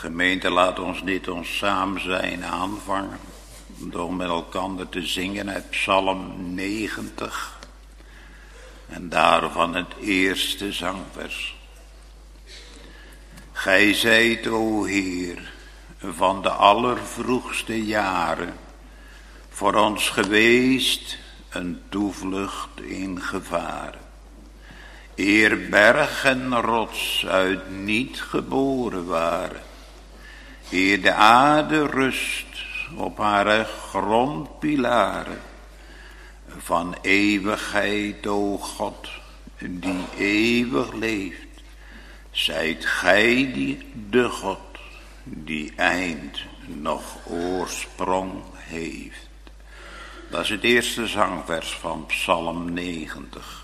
Gemeente, laat ons dit ons samen zijn aanvangen door met elkaar te zingen uit Psalm 90 en daarvan het eerste zangvers. Gij zijt, o Heer, van de allervroegste jaren voor ons geweest een toevlucht in gevaren. Eer berg en rots uit niet geboren waren, eer de aarde rust op haar grondpilaren, van eeuwigheid, o God, die eeuwig leeft, zijt gij de God die eind nog oorsprong heeft. Dat is het eerste zangvers van Psalm 90.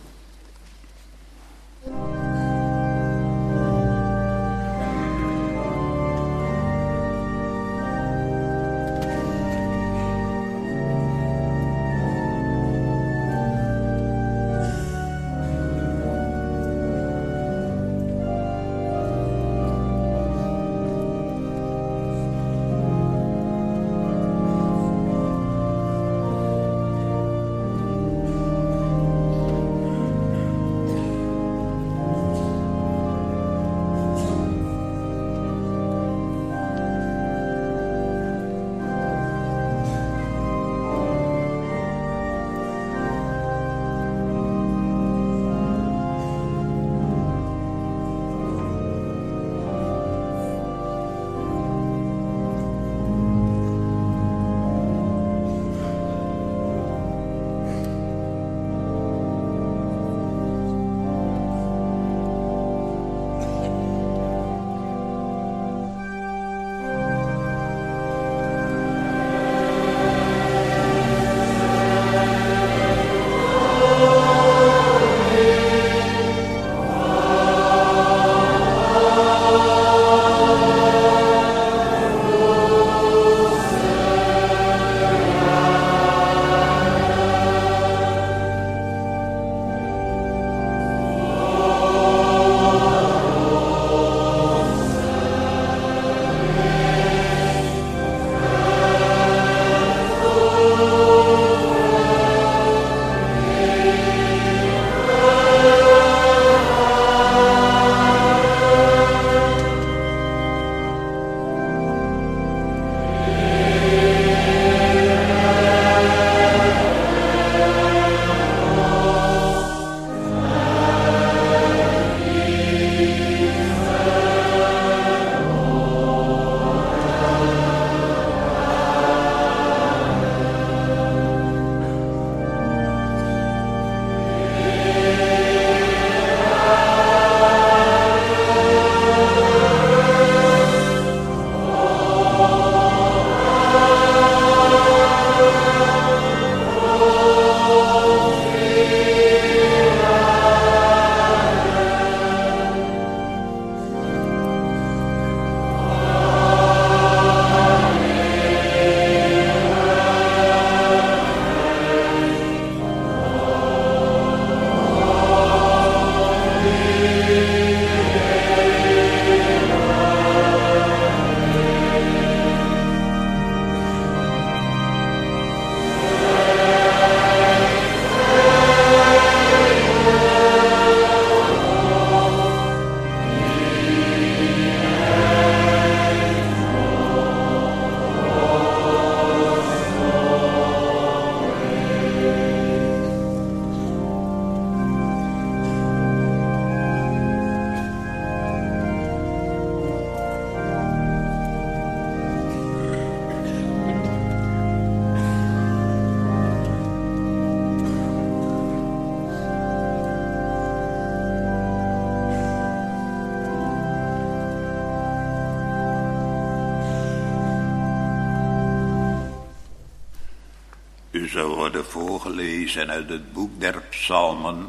U zou worden voorgelezen uit het boek der psalmen.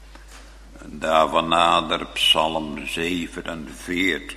En daarvan nader psalm 47.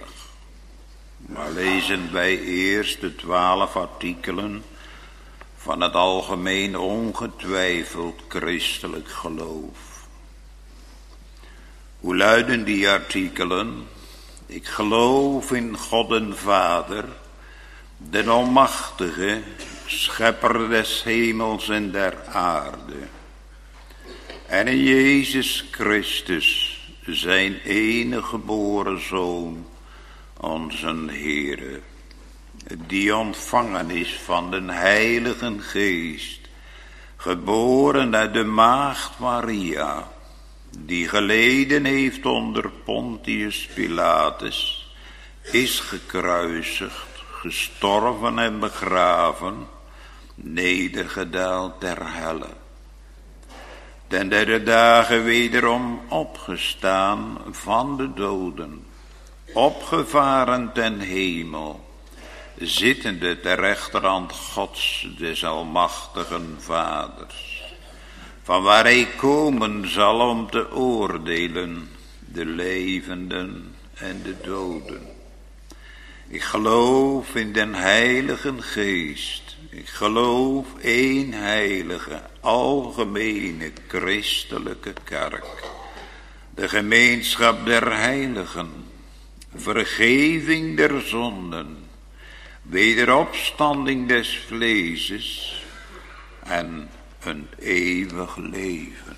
Maar lezen wij eerst de 12 artikelen van het algemeen ongetwijfeld christelijk geloof. Hoe luiden die artikelen? Ik geloof in God en Vader, den Almachtige, Schepper des hemels en der aarde. En in Jezus Christus, zijn enige geboren Zoon, onze Heere, die ontvangen is van den Heilige Geest, geboren uit de maagd Maria, die geleden heeft onder Pontius Pilatus, is gekruisigd, gestorven en begraven, nedergedaald ter helle. Ten derde dagen wederom opgestaan van de doden, opgevaren ten hemel, zittende ter rechterhand Gods des almachtigen Vaders, van waar hij komen zal om te oordelen de levenden en de doden. Ik geloof in den Heilige Geest. Ik geloof één heilige, algemene, christelijke kerk. De gemeenschap der heiligen, vergeving der zonden, wederopstanding des vleeses en een eeuwig leven.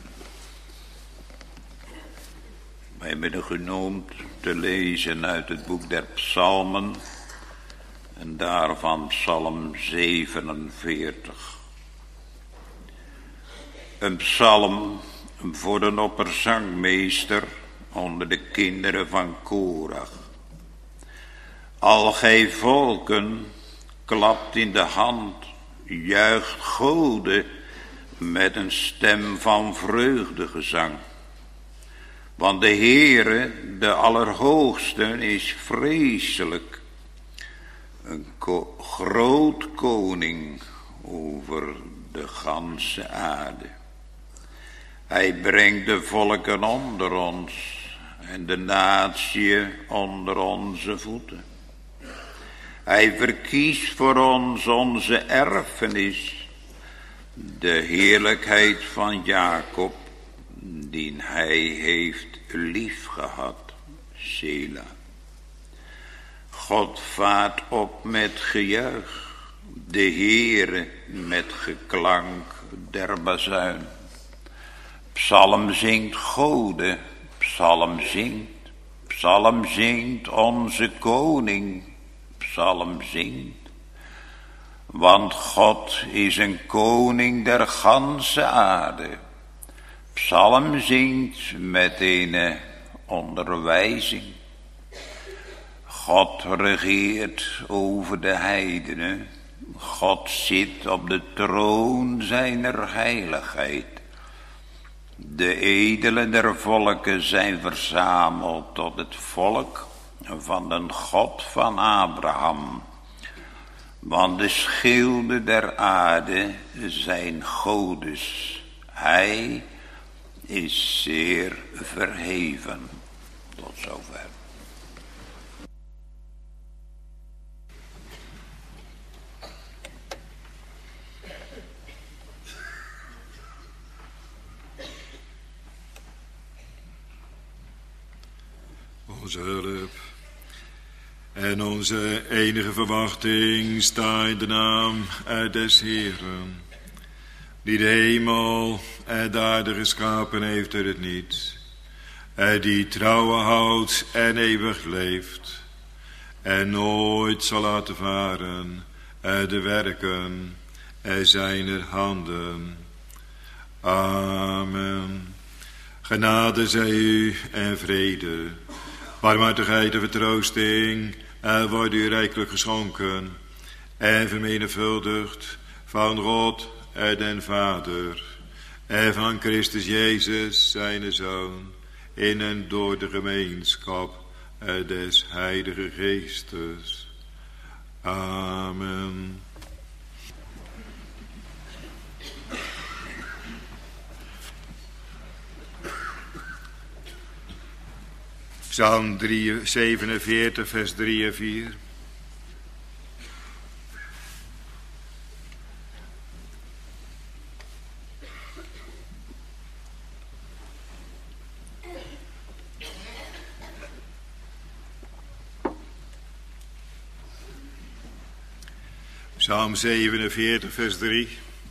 Wij hebben genoemd te lezen uit het boek der Psalmen en daarvan Psalm 47. Een psalm voor een opperzangmeester onder de kinderen van Korach. Al gij volken, klapt in de hand, juicht Gode met een stem van vreugdegezang. Want de Heere, de Allerhoogste, is vreselijk. Een groot koning over de ganse aarde. Hij brengt de volken onder ons en de natie onder onze voeten. Hij verkiest voor ons onze erfenis, de heerlijkheid van Jacob, die hij heeft liefgehad. Sela. God vaart op met gejuich, de Heere met geklank der bazuin. Psalm zingt Gode, psalm zingt onze koning, psalm zingt. Want God is een koning der ganse aarde. Psalm zingt met een onderwijzing. God regeert over de heidenen. God zit op de troon zijner heiligheid. De edelen der volken zijn verzameld tot het volk van de God van Abraham. Want de schilden der aarde zijn Godes. Hij is zeer verheven. Tot zover. Onze hulp en onze enige verwachting staat in de naam des Heeren, die de hemel en de aarde geschapen heeft uit het niets, en die trouwen houdt en eeuwig leeft, en nooit zal laten varen de werken zijner handen. Amen. Genade zij u en vrede, barmhartigheid en vertroosting wordt u rijkelijk geschonken en vermenigvuldigd van God den Vader en van Christus Jezus zijn Zoon in en door de gemeenschap des Heilige Geestes. Amen. Psalm 47, vers 3 en 4. Psalm 47, vers 3.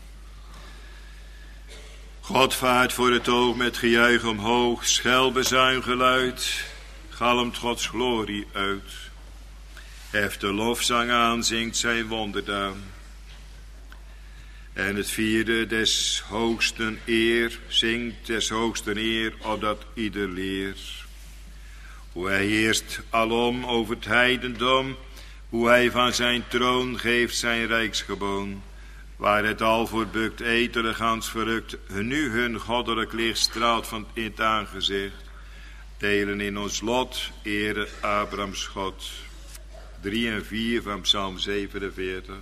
God vaart voor het oog met gejuich omhoog, schel bezuingeluid, galmt Gods glorie uit. Heft de lofzang aan, zingt zijn wonderdaan. En het vierde, des hoogsten eer, zingt des hoogsten eer, opdat ieder leer. Hoe hij heerst alom over het heidendom, hoe hij van zijn troon geeft zijn rijksgeboon. Waar het al voor bukt, etelen gans verrukt, nu hun goddelijk licht straalt van in het aangezicht. Delen in ons lot, ere Abrahams God. 3 en 4 van Psalm 47.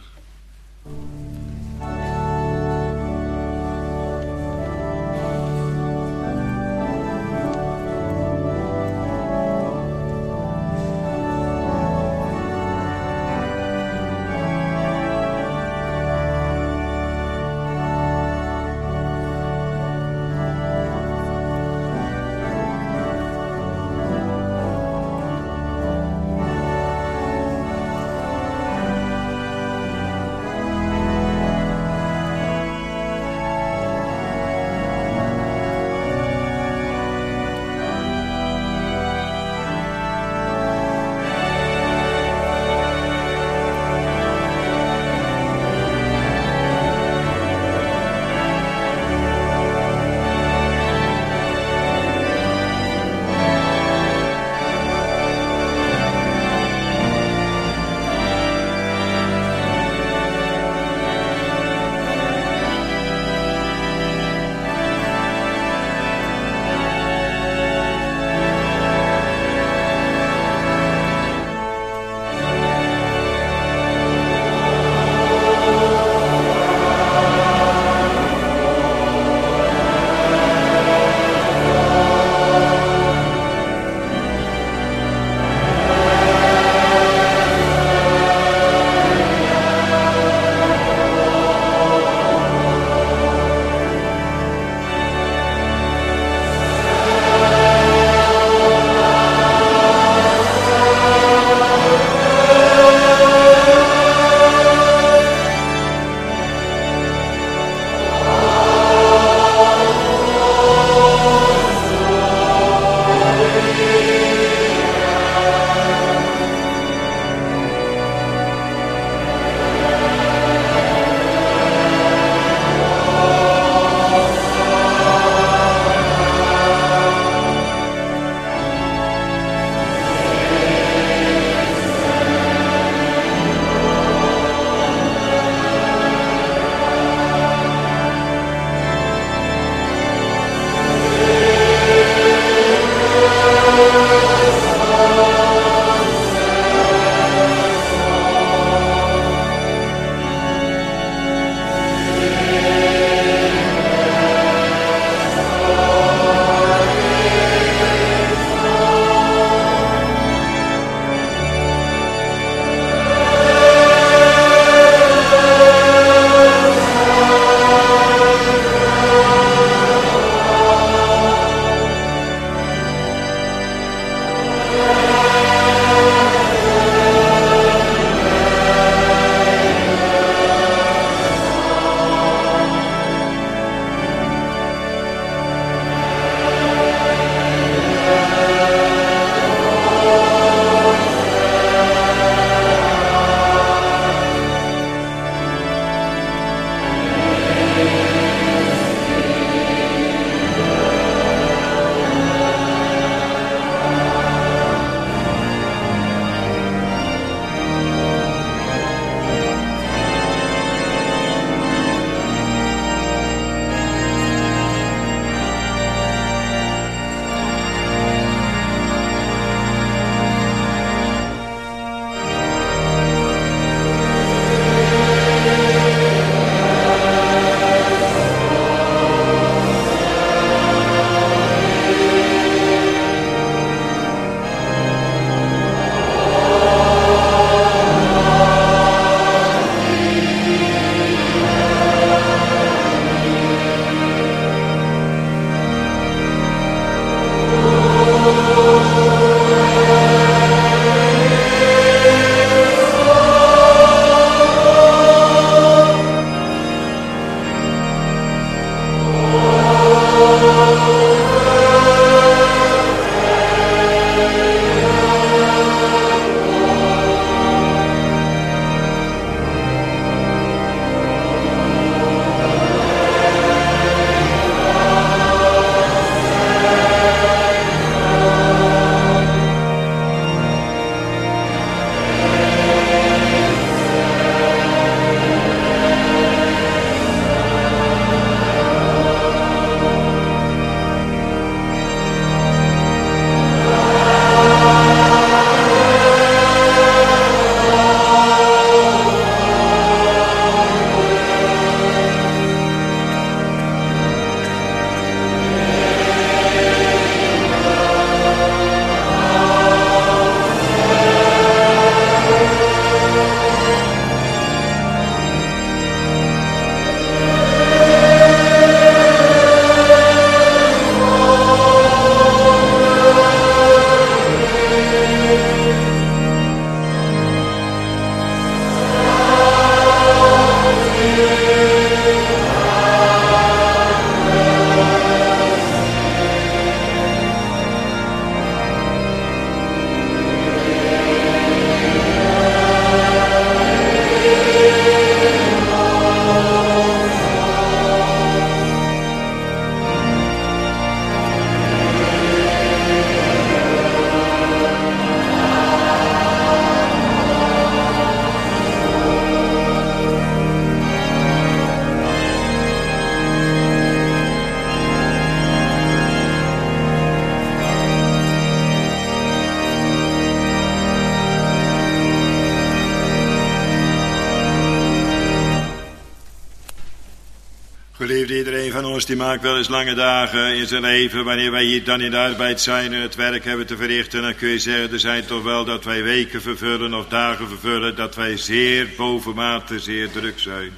Geliefde, iedereen van ons die maakt wel eens lange dagen in zijn leven. Wanneer wij hier dan in de arbeid zijn en het werk hebben te verrichten, dan kun je zeggen, er zijn toch wel dat wij weken vervullen of dagen vervullen, dat wij zeer bovenmate zeer druk zijn.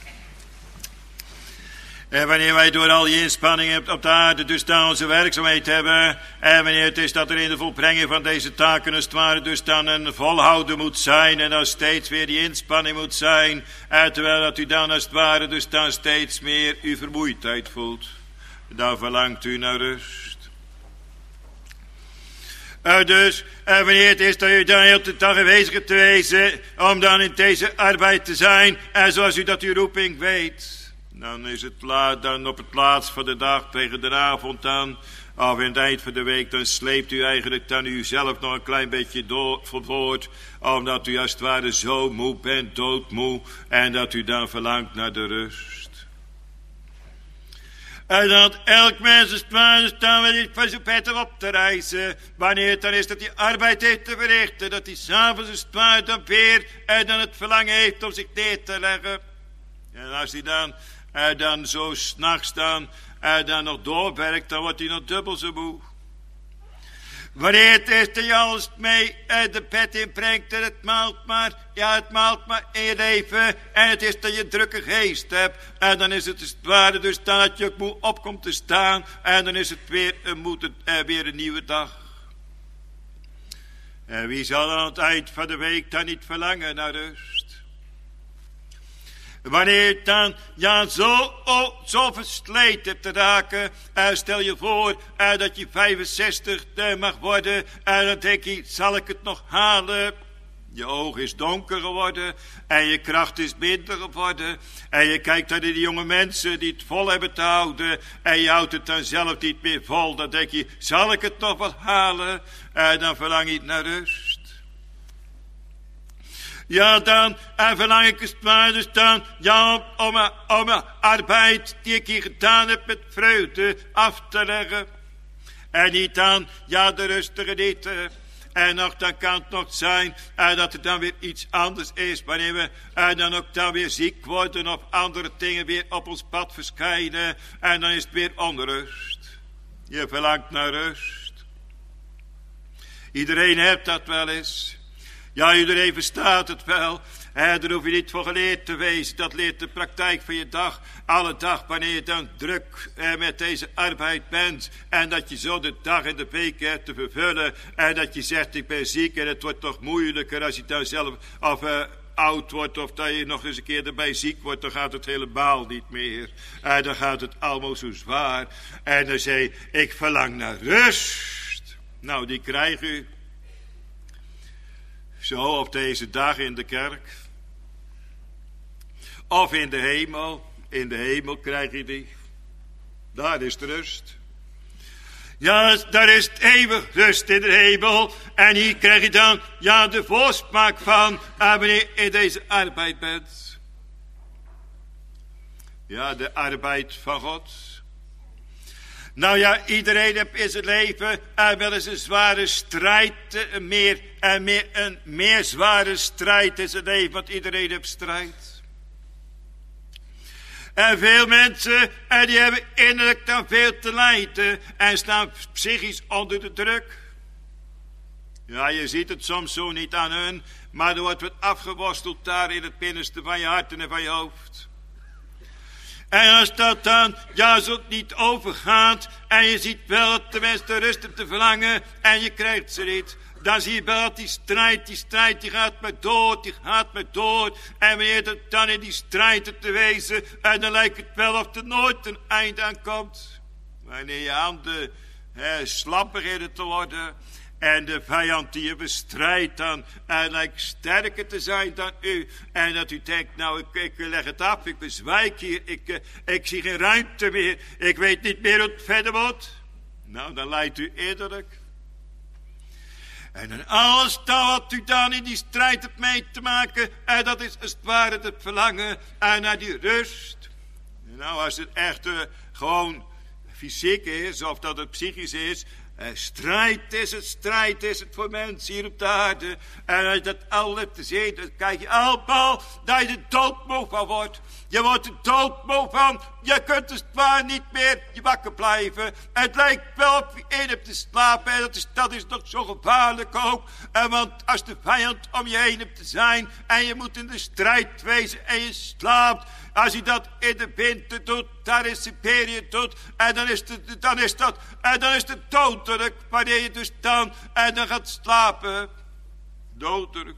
En wanneer wij door al die inspanningen op de aarde dus dan onze werkzaamheid hebben, en wanneer het is dat er in de volbrenging van deze taken als het ware dus dan een volhouden moet zijn, en dan steeds weer die inspanning moet zijn, en terwijl dat u dan als het ware dus dan steeds meer uw vermoeidheid voelt, dan verlangt u naar rust. Dus wanneer het is dat u dan heel de dag aanwezig hebt te wezen, om dan in deze arbeid te zijn, en zoals u dat uw roeping weet, dan is het dan op het laatst van de dag, tegen de avond dan, of in het eind van de week, dan sleept u eigenlijk dan uzelf nog een klein beetje voort, omdat u als het ware zo moe bent, doodmoe, en dat u dan verlangt naar de rust. En dat elk mens als het ware staan we niet van zijn bed op te reizen, wanneer het dan is dat hij arbeid heeft te verrichten, dat hij s'avonds als het ware dan weer en dan het verlangen heeft om zich neer te leggen. En als hij dan zo 's nachts dan nog doorwerkt, dan wordt hij nog dubbel zo moe. Wanneer het is dat je alles mee de bed inbrengt en het maalt maar in je leven, en het is dat je een drukke geest hebt, en dan is het als het ware dus dat je ook moe opkomt te staan, en dan is het weer een nieuwe dag. En wie zal aan het eind van de week dan niet verlangen naar rust? Wanneer je dan zo versleten hebt te raken, stel je voor dat je 65 mag worden, en dan denk je, zal ik het nog halen? Je oog is donker geworden en je kracht is minder geworden, en je kijkt naar die jonge mensen die het vol hebben te houden, en je houdt het dan zelf niet meer vol. Dan denk je, zal ik het nog wel halen? En dan verlang je naar rust. Ja, dan verlang ik het maar dus dan, ja, om mijn arbeid die ik hier gedaan heb met vreugde af te leggen. En niet dan, ja, de rust te genieten. En nog, dan kan het nog zijn dat er dan weer iets anders is. Wanneer we dan ook dan weer ziek worden of andere dingen weer op ons pad verschijnen. En dan is het weer onrust. Je verlangt naar rust. Iedereen heeft dat wel eens. Ja, iedereen verstaat het wel. Daar hoef je niet voor geleerd te wezen. Dat leert de praktijk van je dag. Alle dag wanneer je dan druk met deze arbeid bent. En dat je zo de dag en de week hebt te vervullen. En dat je zegt, ik ben ziek. En het wordt toch moeilijker als je dan zelf oud wordt. Of dat je nog eens een keer erbij ziek wordt. Dan gaat het helemaal niet meer. En dan gaat het allemaal zo zwaar. En dan zei je, ik verlang naar rust. Nou, die krijg u. Zo op deze dag in de kerk. Of in de hemel. In de hemel krijg je die. Daar is de rust. Ja, daar is het eeuwig rust in de hemel. En hier krijg je dan, ja, de voorsmaak van, wanneer je in deze arbeid bent. Ja, de arbeid van God. Nou ja, iedereen heeft in zijn leven wel eens een zware strijd, een meer zware strijd in zijn leven, want iedereen heeft strijd. En veel mensen, die hebben innerlijk dan veel te lijden en staan psychisch onder de druk. Ja, je ziet het soms zo niet aan hun, maar er wordt wat afgeworsteld daar in het binnenste van je hart en van je hoofd. En als dat dan, ja, zo niet overgaat, en je ziet wel dat de mensen de rust hebben te verlangen, en je krijgt ze niet, dan zie je wel dat die strijd, die gaat maar door, en wanneer je dan in die strijd hebt te wezen, en dan lijkt het wel of er nooit een eind aan komt. Wanneer je handen slap beginnen te worden, en de vijand die je bestrijdt dan, lijkt sterker te zijn dan u. En dat u denkt, nou ik leg het af, ik bezwijk hier, ik zie geen ruimte meer. Ik weet niet meer hoe het verder moet. Nou, dan lijdt u innerlijk. En dan alles wat u dan in die strijd hebt mee te maken, dat is als het ware het verlangen naar die rust. Nou, als het echt gewoon fysiek is, of dat het psychisch is, strijd is het voor mensen hier op de aarde. En als je dat al hebt te zien, dan krijg je allemaal dat je er doodmoe van wordt. Je wordt er doodmoe van je kunt dus waar niet meer je wakker blijven. Het lijkt wel op je in hebt te slapen. En dat is nog zo gevaarlijk ook. Want als de vijand om je heen hebt te zijn. En je moet in de strijd wezen en je slaapt. Als je dat in de winter doet, daar is Siberië doet. En dan is het dodelijk. Wanneer je dus dan gaat slapen. Dodelijk.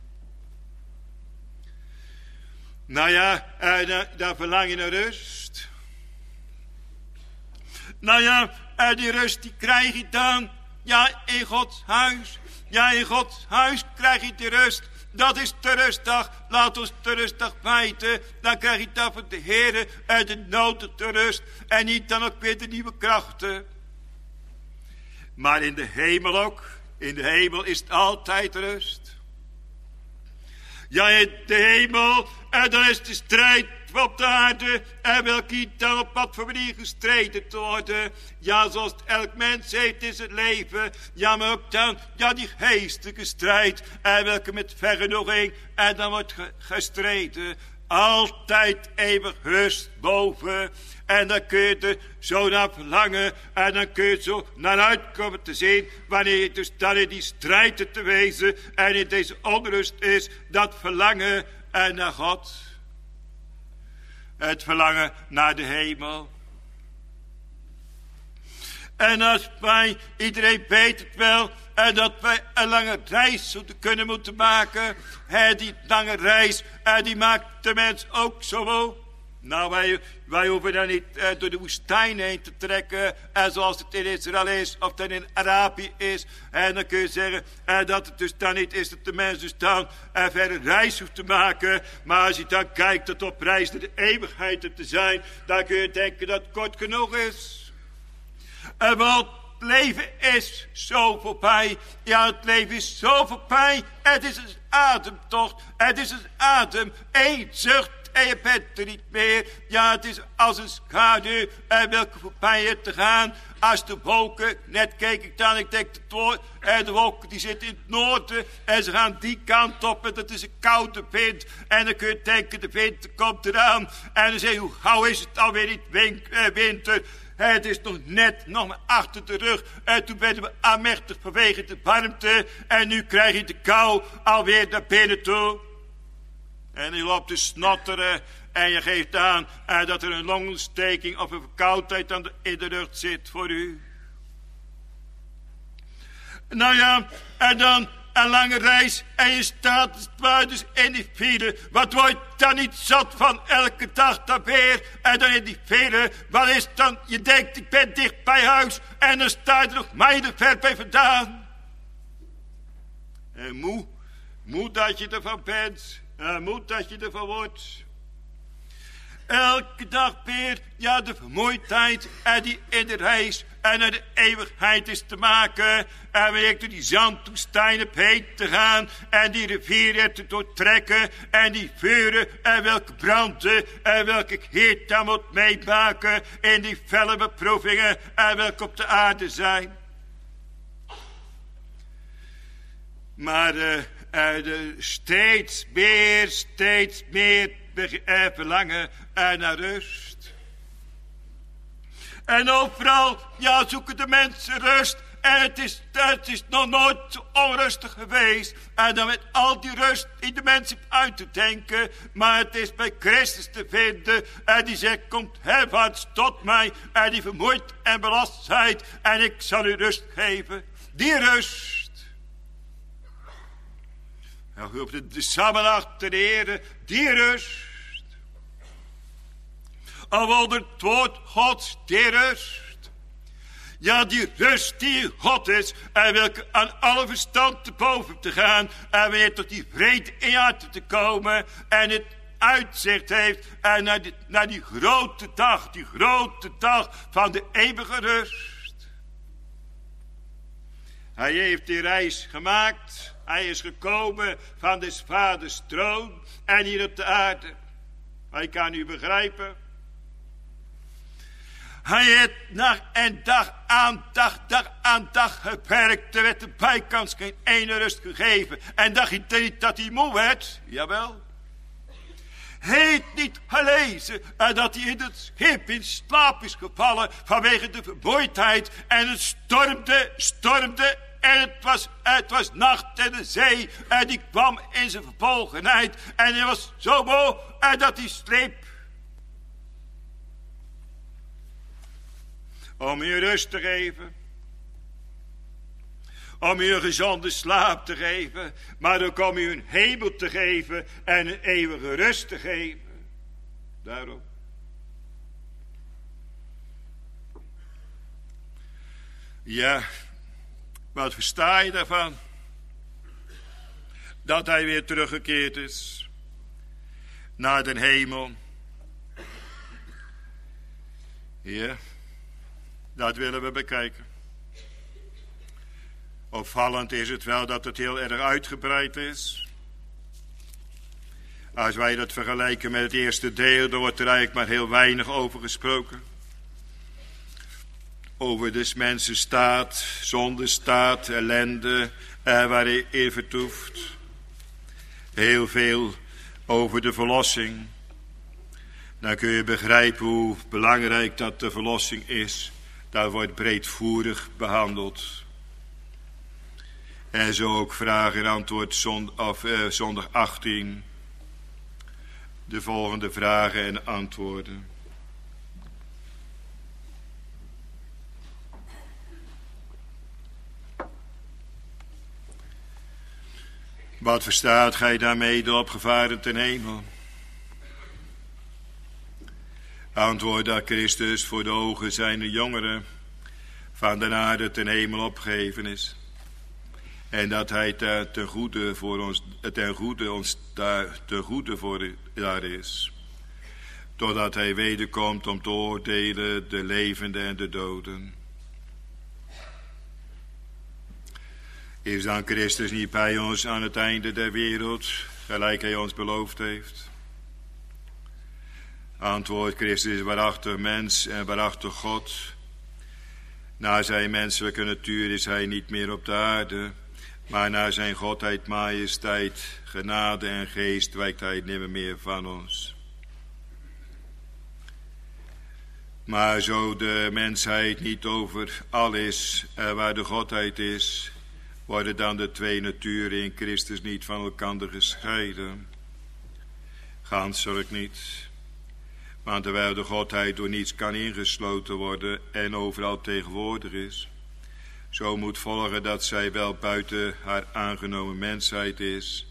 Nou ja, dan verlang je naar rust. Nou ja, die rust die krijg je dan. Ja, in Gods huis. Ja, in Gods huis krijg je die rust. Dat is de rustdag. Laat ons de rustdag wijten. Dan krijg je dan van de Heere de nodige rust. En niet dan ook weer de nieuwe krachten. Maar in de hemel ook. In de hemel is het altijd rust. Ja, in de hemel. En dan is de strijd op de aarde. En welke dan op wat voor manier gestreden te worden. Ja, zoals elk mens heeft in zijn leven. Ja, maar ook dan, ja, die geestelijke strijd. En welke met vergenoeging. En dan wordt gestreden. Altijd eeuwig rust boven. En dan kun je er zo naar verlangen. En dan kun je zo naar uitkomen te zien. Wanneer je dus dan in die strijd te wezen. En in deze onrust is. Dat verlangen en naar God. Het verlangen naar de hemel. En als wij, iedereen weet het wel, en dat wij een lange reis zouden kunnen moeten maken. Die lange reis, die maakt de mens ook zo wel. Nou, wij hoeven daar niet door de woestijn heen te trekken. Zoals het in Israël is, of het in Arabië is. En dan kun je zeggen dat het dus dan niet is dat de mens dus dan een verre reis hoeft te maken. Maar als je dan kijkt dat op reis naar de eeuwigheid te zijn. Dan kun je denken dat het kort genoeg is. Want het leven is zo voorbij. Ja, het leven is zo voorbij. Het is een ademtocht. Het is een adem. Eén zucht. En je bent er niet meer. Ja, het is als een schaduw. En welke voorbij je te gaan. Als de wolken. Net keek ik dan. Ik denk de wolken die zitten in het noorden. En ze gaan die kant op. En dat is een koude wind. En dan kun je denken de winter komt eraan. En dan zeg je hoe gauw is het alweer niet winter. Het is nog maar achter de rug. En toen werden we aanmächtig vanwege de warmte. En nu krijg je de kou alweer naar binnen toe. En je loopt te snotteren. En je geeft aan dat er een longontsteking of een verkoudheid in de rug zit voor u. Nou ja, en dan een lange reis. En je staat dus in die file. Wat word je dan niet zat van elke dag dan weer. En dan in die file. Wat is dan? Je denkt ik ben dicht bij huis. En dan sta je er nog mijlen ver bij vandaan. En moe dat je ervan bent. Moe dat je ervan wordt. Elke dag weer, ja, de vermoeidheid en die in de reis en naar de eeuwigheid is te maken. En wanneer ik door die zandwoestijn heb heen te gaan en die rivieren te doortrekken en die vuren en welke branden en welke heet dan moet meemaken in die felle beproevingen en welke op de aarde zijn. Maar steeds meer verlangen naar rust. En overal, ja, zoeken de mensen rust. En het is nog nooit zo onrustig geweest. En dan met al die rust die de mensen uit te denken. Maar het is bij Christus te vinden. En die zegt, komt herwaarts tot mij. En die vermoeid en belast zijt. En ik zal u rust geven. Die rust. Nou, u op de samen achter de Heere, die rust. Al onder het woord Gods, die rust. Ja, die rust die God is, en welke aan alle verstand te boven te gaan, en wanneer tot die vrede in je hart te komen, en het uitzicht heeft, en naar die grote dag van de eeuwige rust. Hij heeft die reis gemaakt. Hij is gekomen van des vaders troon en hier op de aarde. Hij kan u begrijpen. Hij heeft nacht en dag aan dag gewerkt. Er werd de bijkans geen ene rust gegeven. En dacht je niet dat hij moe werd? Jawel. Heeft niet gelezen dat hij in het schip in slaap is gevallen vanwege de vermoeidheid. En het stormde en het was nacht en de zee. En die kwam in zijn verbolgenheid. En hij was zo moe dat hij sliep. Om u rust te geven. Om u een gezonde slaap te geven. Maar ook om u een hemel te geven. En een eeuwige rust te geven. Daarom. Ja, wat versta je daarvan? Dat hij weer teruggekeerd is. Naar de hemel. Ja, dat willen we bekijken. Opvallend is het wel dat het heel erg uitgebreid is. Als wij dat vergelijken met het eerste deel, dan wordt er eigenlijk maar heel weinig over gesproken. Over des mensen staat, zonde staat, ellende, waar hij in vertoeft. Heel veel over de verlossing. Dan kun je begrijpen hoe belangrijk dat de verlossing is. Dat wordt breedvoerig behandeld. En zo ook vraag en antwoord zondag 18. De volgende vragen en antwoorden. Wat verstaat gij daarmee de opgevaren ten hemel? Antwoord dat Christus voor de ogen zijner jongeren van de aarde ten hemel opgeheven is. En dat hij ten goede voor daar is. Totdat hij wederkomt om te oordelen de levenden en de doden. Is dan Christus niet bij ons aan het einde der wereld, gelijk hij ons beloofd heeft? Antwoord, Christus is waarachtig mens en waarachtig God. Na zijn menselijke natuur is hij niet meer op de aarde, maar naar zijn godheid, majesteit, genade en geest wijkt hij nimmer meer van ons. Maar zo de mensheid niet over al is waar de godheid is, worden dan de twee naturen in Christus niet van elkaar gescheiden? Ganselijk niet. Want terwijl de godheid door niets kan ingesloten worden en overal tegenwoordig is, zo moet volgen dat zij wel buiten haar aangenomen mensheid is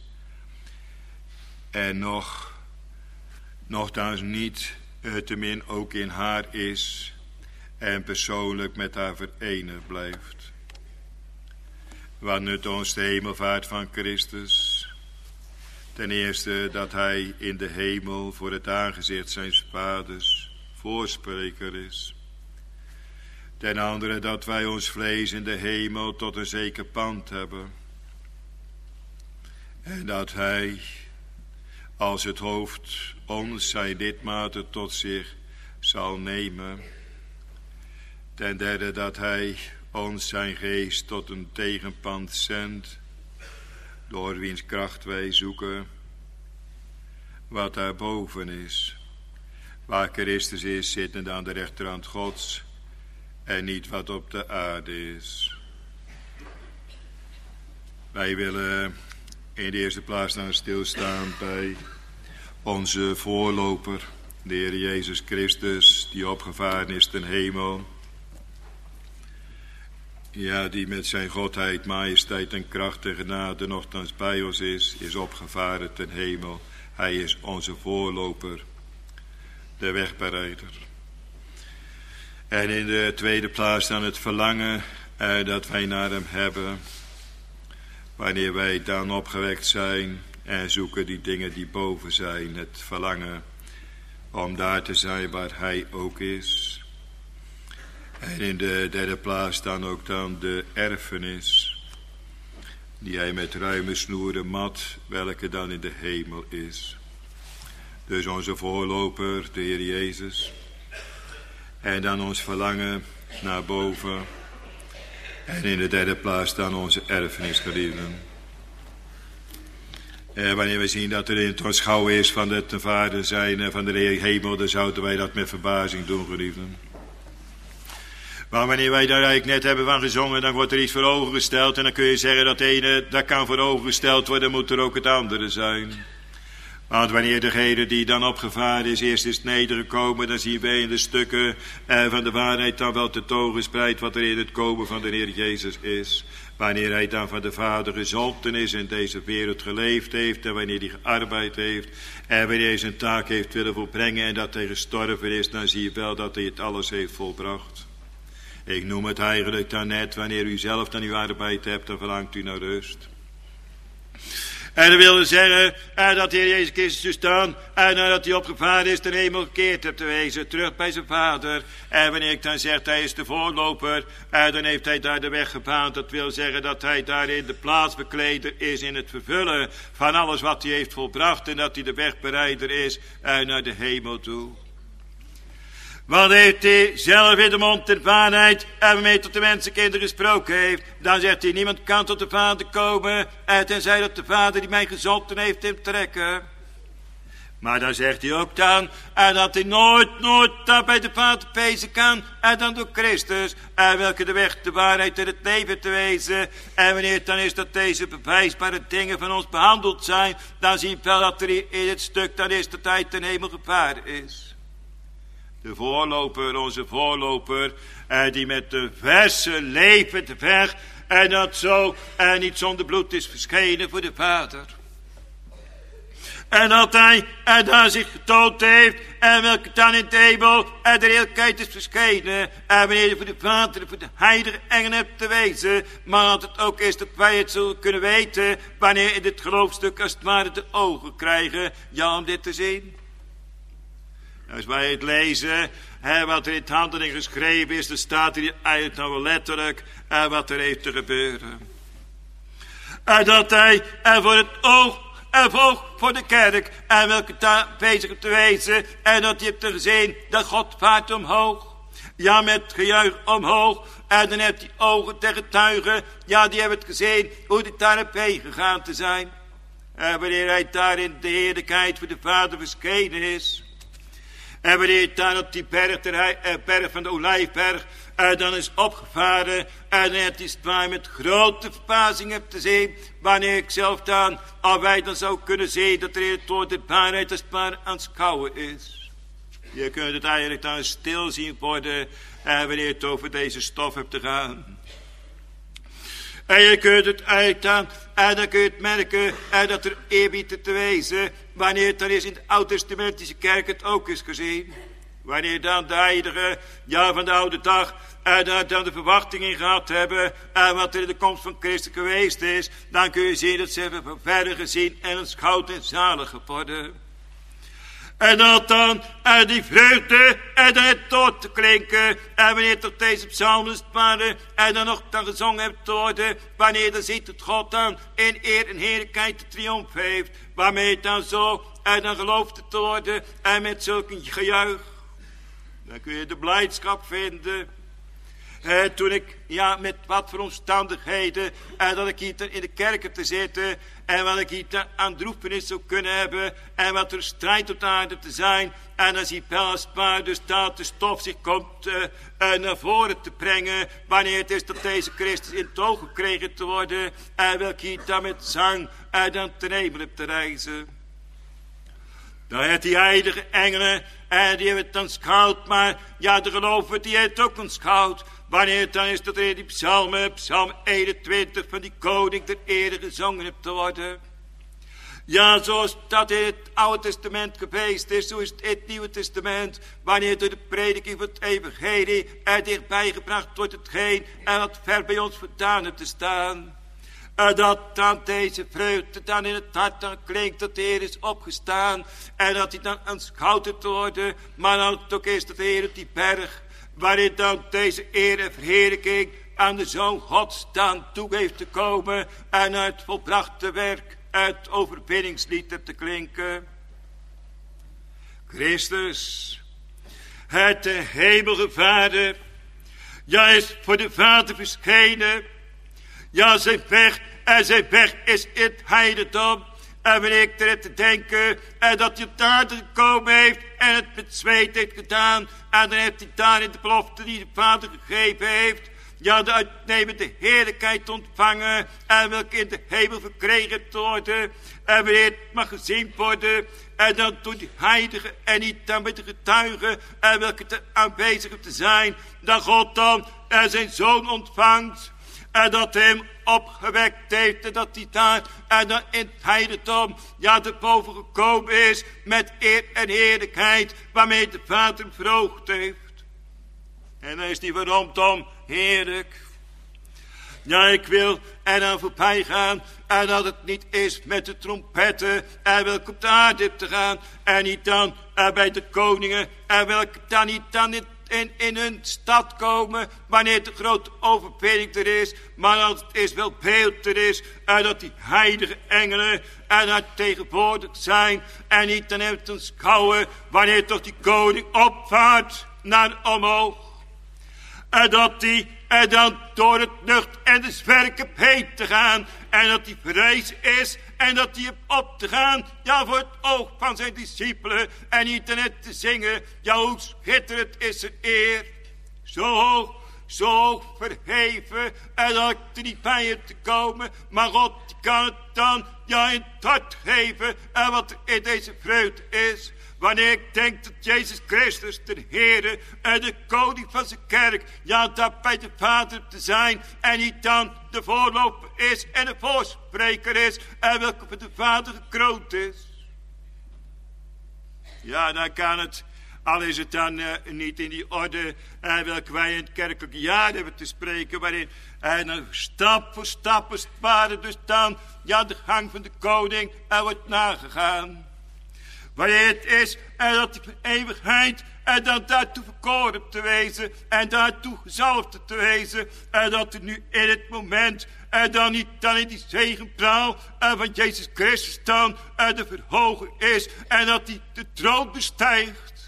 en nochtans niet temin ook in haar is en persoonlijk met haar verenigd blijft. Wat nut ons de hemelvaart van Christus? Ten eerste dat hij in de hemel voor het aangezicht zijns vaders voorspreker is. Ten andere dat wij ons vlees in de hemel tot een zeker pand hebben. En dat hij als het hoofd ons zijn lidmaten tot zich zal nemen. Ten derde dat hij ons zijn geest tot een tegenpand zendt, door wiens kracht wij zoeken wat daarboven is. Waar Christus is, zittend aan de rechterhand Gods, en niet wat op de aarde is. Wij willen in de eerste plaats dan stilstaan bij onze voorloper, de Heer Jezus Christus, die opgevaren is ten hemel. Ja, die met zijn godheid, majesteit en kracht en genade nochtans bij ons is opgevaren ten hemel. Hij is onze voorloper, de wegbereider. En in de tweede plaats dan het verlangen dat wij naar hem hebben. Wanneer wij dan opgewekt zijn en zoeken die dingen die boven zijn. Het verlangen om daar te zijn waar hij ook is. En in de derde plaats dan ook dan de erfenis, die hij met ruime snoeren mat, welke dan in de hemel is. Dus onze voorloper, de Heer Jezus. En dan ons verlangen naar boven. En in de derde plaats dan onze erfenis, geliefden. Wanneer we zien dat er in het aanschouwen is van het vader zijn van de hemel, dan zouden wij dat met verbazing doen, geliefden. Maar wanneer wij daar eigenlijk net hebben van gezongen, dan wordt er iets voor ogen gesteld. En dan kun je zeggen dat ene, dat kan voor ogen gesteld worden, moet er ook het andere zijn. Want wanneer degene die dan opgevaren is, eerst is nedergekomen, dan zien wij in de stukken van de waarheid dan wel tentoongespreid wat er in het komen van de Heer Jezus is. Wanneer hij dan van de Vader gezonden is en deze wereld geleefd heeft en wanneer hij gearbeid heeft en wanneer hij zijn taak heeft willen volbrengen en dat hij gestorven is, dan zie je wel dat hij het alles heeft volbracht. Ik noem het eigenlijk dan net, wanneer u zelf dan uw arbeid hebt, dan verlangt u naar rust. En dat wil zeggen dat de Heer Jezus Christus dus dan, nadat hij opgevaren is, ten hemel gekeerd hebt te wezen, terug bij zijn Vader. En wanneer ik dan zeg, hij is de voorloper, dan heeft hij daar de weg gebaand. Dat wil zeggen dat hij daarin de plaatsbekleder is in het vervullen van alles wat hij heeft volbracht. En dat hij de wegbereider is naar de hemel toe. Want heeft hij zelf in de mond der waarheid en waarmee tot de mensenkinderen gesproken heeft, dan zegt hij, niemand kan tot de Vader komen, tenzij dat de Vader die mij gezonden heeft hem trekken. Maar dan zegt hij ook dan, dat hij nooit bij de Vader pezen kan, dan door Christus, welke de weg, de waarheid en het leven te wezen. En wanneer het dan is dat deze bewijsbare dingen van ons behandeld zijn, dan zien we wel dat er in het stuk dan is dat hij ten hemel gevaren is. De voorloper, onze voorloper, die met de verse levende weg en dat zo niet zonder bloed is verschenen voor de Vader. En dat hij daar zich getoond heeft en welke dan in de hemel en de heerlijkheid is verschenen. En wanneer je voor de Vader en voor de heilige engelen hebt te wezen, maar dat het ook is dat wij het zullen kunnen weten wanneer in dit geloofstuk als het ware de ogen krijgen, ja, om dit te zien. Als wij het lezen, wat er in het Handelingen geschreven is, dan staat er eigenlijk nou wel letterlijk wat er heeft te gebeuren. Dat hij voor het oog voor de kerk, en welke daar bezig te wezen, en dat hij heeft gezien dat God vaart omhoog. Ja, met gejuich omhoog, en dan heeft hij ogen te getuigen, ja, die hebben het gezien, hoe dit daar op heen gegaan te zijn. Wanneer hij daar in de heerlijkheid voor de Vader verschenen is. En wanneer je daar op die berg van de Olijfberg dan is opgevaren. En het is waar met grote verbazing hebt te zien. Wanneer ik zelf dan, al wij dan zou kunnen zien dat er door de waarheid als het maar aanschouwen is. Je kunt het eigenlijk dan stil zien worden wanneer je het over deze stof hebt te gaan. En je kunt het eigenlijk dan, en dan kun je het merken, dat er eerbied te wezen, wanneer het dan is in de Oud-testamentische kerk het ook is gezien. Wanneer dan de heiligen, ja, van de oude dag, daar dan de verwachting in gehad hebben, wat er in de komst van Christus geweest is, dan kun je zien dat ze hebben van verre gezien en aanschouwd en zalig geworden. En dat dan die vreugde en dan het door te klinken. En wanneer tot deze psalmen waren en dan nog dan gezongen hebt te worden. Wanneer dan ziet dat God dan in eer en heerlijkheid de triomf heeft. Waarmee het dan zo en dan gelooft te worden. En met zulk een gejuich. Dan kun je de blijdschap vinden. Toen ik, ja, met wat voor omstandigheden, dat ik hier in de kerken te zitten, en wat ik hier aan droefenis zou kunnen hebben, en wat er strijd op de aarde te zijn, en dan zie je wel als het ware dus dat de stof zich komt naar voren te brengen, wanneer het is dat deze Christus in het oog gekregen te worden, en welk hier dan met zang, dan ten hemel hebt te reizen. Dan heeft die heilige engelen, die hebben het dan schouwd, maar ja, de geloven die heeft het ook aanschouwd. Wanneer het dan is dat er in die psalm 21 van die koning ter ere gezongen hebt te worden. Ja, zoals dat in het Oude Testament geweest is, zo is het in het Nieuwe Testament. Wanneer door de prediking van het evangelie dichtbij gebracht wordt hetgeen en wat ver bij ons vandaan heeft te staan. Dat dan deze vreugde dan in het hart dan klinkt dat de Heer is opgestaan. En dat hij dan aanschouwd te worden. Maar dan het ook is dat de Heer op die berg, waarin dan deze eer en verheerlijking aan de Zoon Gods dan toe heeft te komen. En uit volbrachte werk, uit overwinningslied te klinken. Christus, het de hemel Vader, ja, is voor de Vader verschenen. Ja, zijn weg is het heiligdom. En wanneer ik er te denken dat hij daar gekomen heeft en het met zweet heeft gedaan. En dan heeft hij daar in de belofte die de Vader gegeven heeft. Ja, de uitnemende heerlijkheid ontvangen. En welke in de hemel verkregen te worden. En wanneer het mag gezien worden. En dan door die heiligen en niet dan met de getuigen. En welke te aanwezig te zijn. Dat God dan zijn zoon ontvangt. En dat hij hem opgewekt heeft. En dat hij daar en dan in het heiligdom. Ja, erboven gekomen is. Met eer en heerlijkheid. Waarmee de Vader hem verhoogd heeft. En dan is die rondom heerlijk. Ja, ik wil er dan voorbij gaan. En dat het niet is met de trompetten. En welke op de aarde te gaan. En niet dan bij de koningen. En welke dan niet dan in hun stad komen. Wanneer de grote overwinning er is. Maar als het is wel beeld er is. En dat die heilige engelen. En daar tegenwoordig zijn. En niet dan hebben te schouwen. Wanneer toch die koning opvaart naar omhoog. En dat die en dan door het lucht en de zwerken heen te gaan. En dat die verrezen is. En dat die op te gaan. Ja, voor het oog van zijn discipelen. En niet net te zingen. Ja, hoe schitterend is zijn eer. Zo hoog verheven. En dat ik er niet bij heb te komen. Maar God kan het dan ja in het hart geven. En wat er in deze vreugde is. Wanneer ik denk dat Jezus Christus, de Heere en de koning van zijn kerk, ja, daar bij de Vader te zijn en niet dan de voorloper is en de voorspreker is en welke voor de Vader gekroond is. Ja, dan kan het, al is het dan niet in die orde welke wij in het kerkelijke jaar hebben te spreken, waarin dan stap voor stap als het ware dus dan ja, de gang van de koning wordt nagegaan. Wanneer het is en dat die eeuwigheid en dan daartoe verkoren te wezen en daartoe gezalfd te wezen en dat er nu in het moment en dan niet dan in die zegenpraal van Jezus Christus dan de verhoging is en dat hij de troon bestijgt.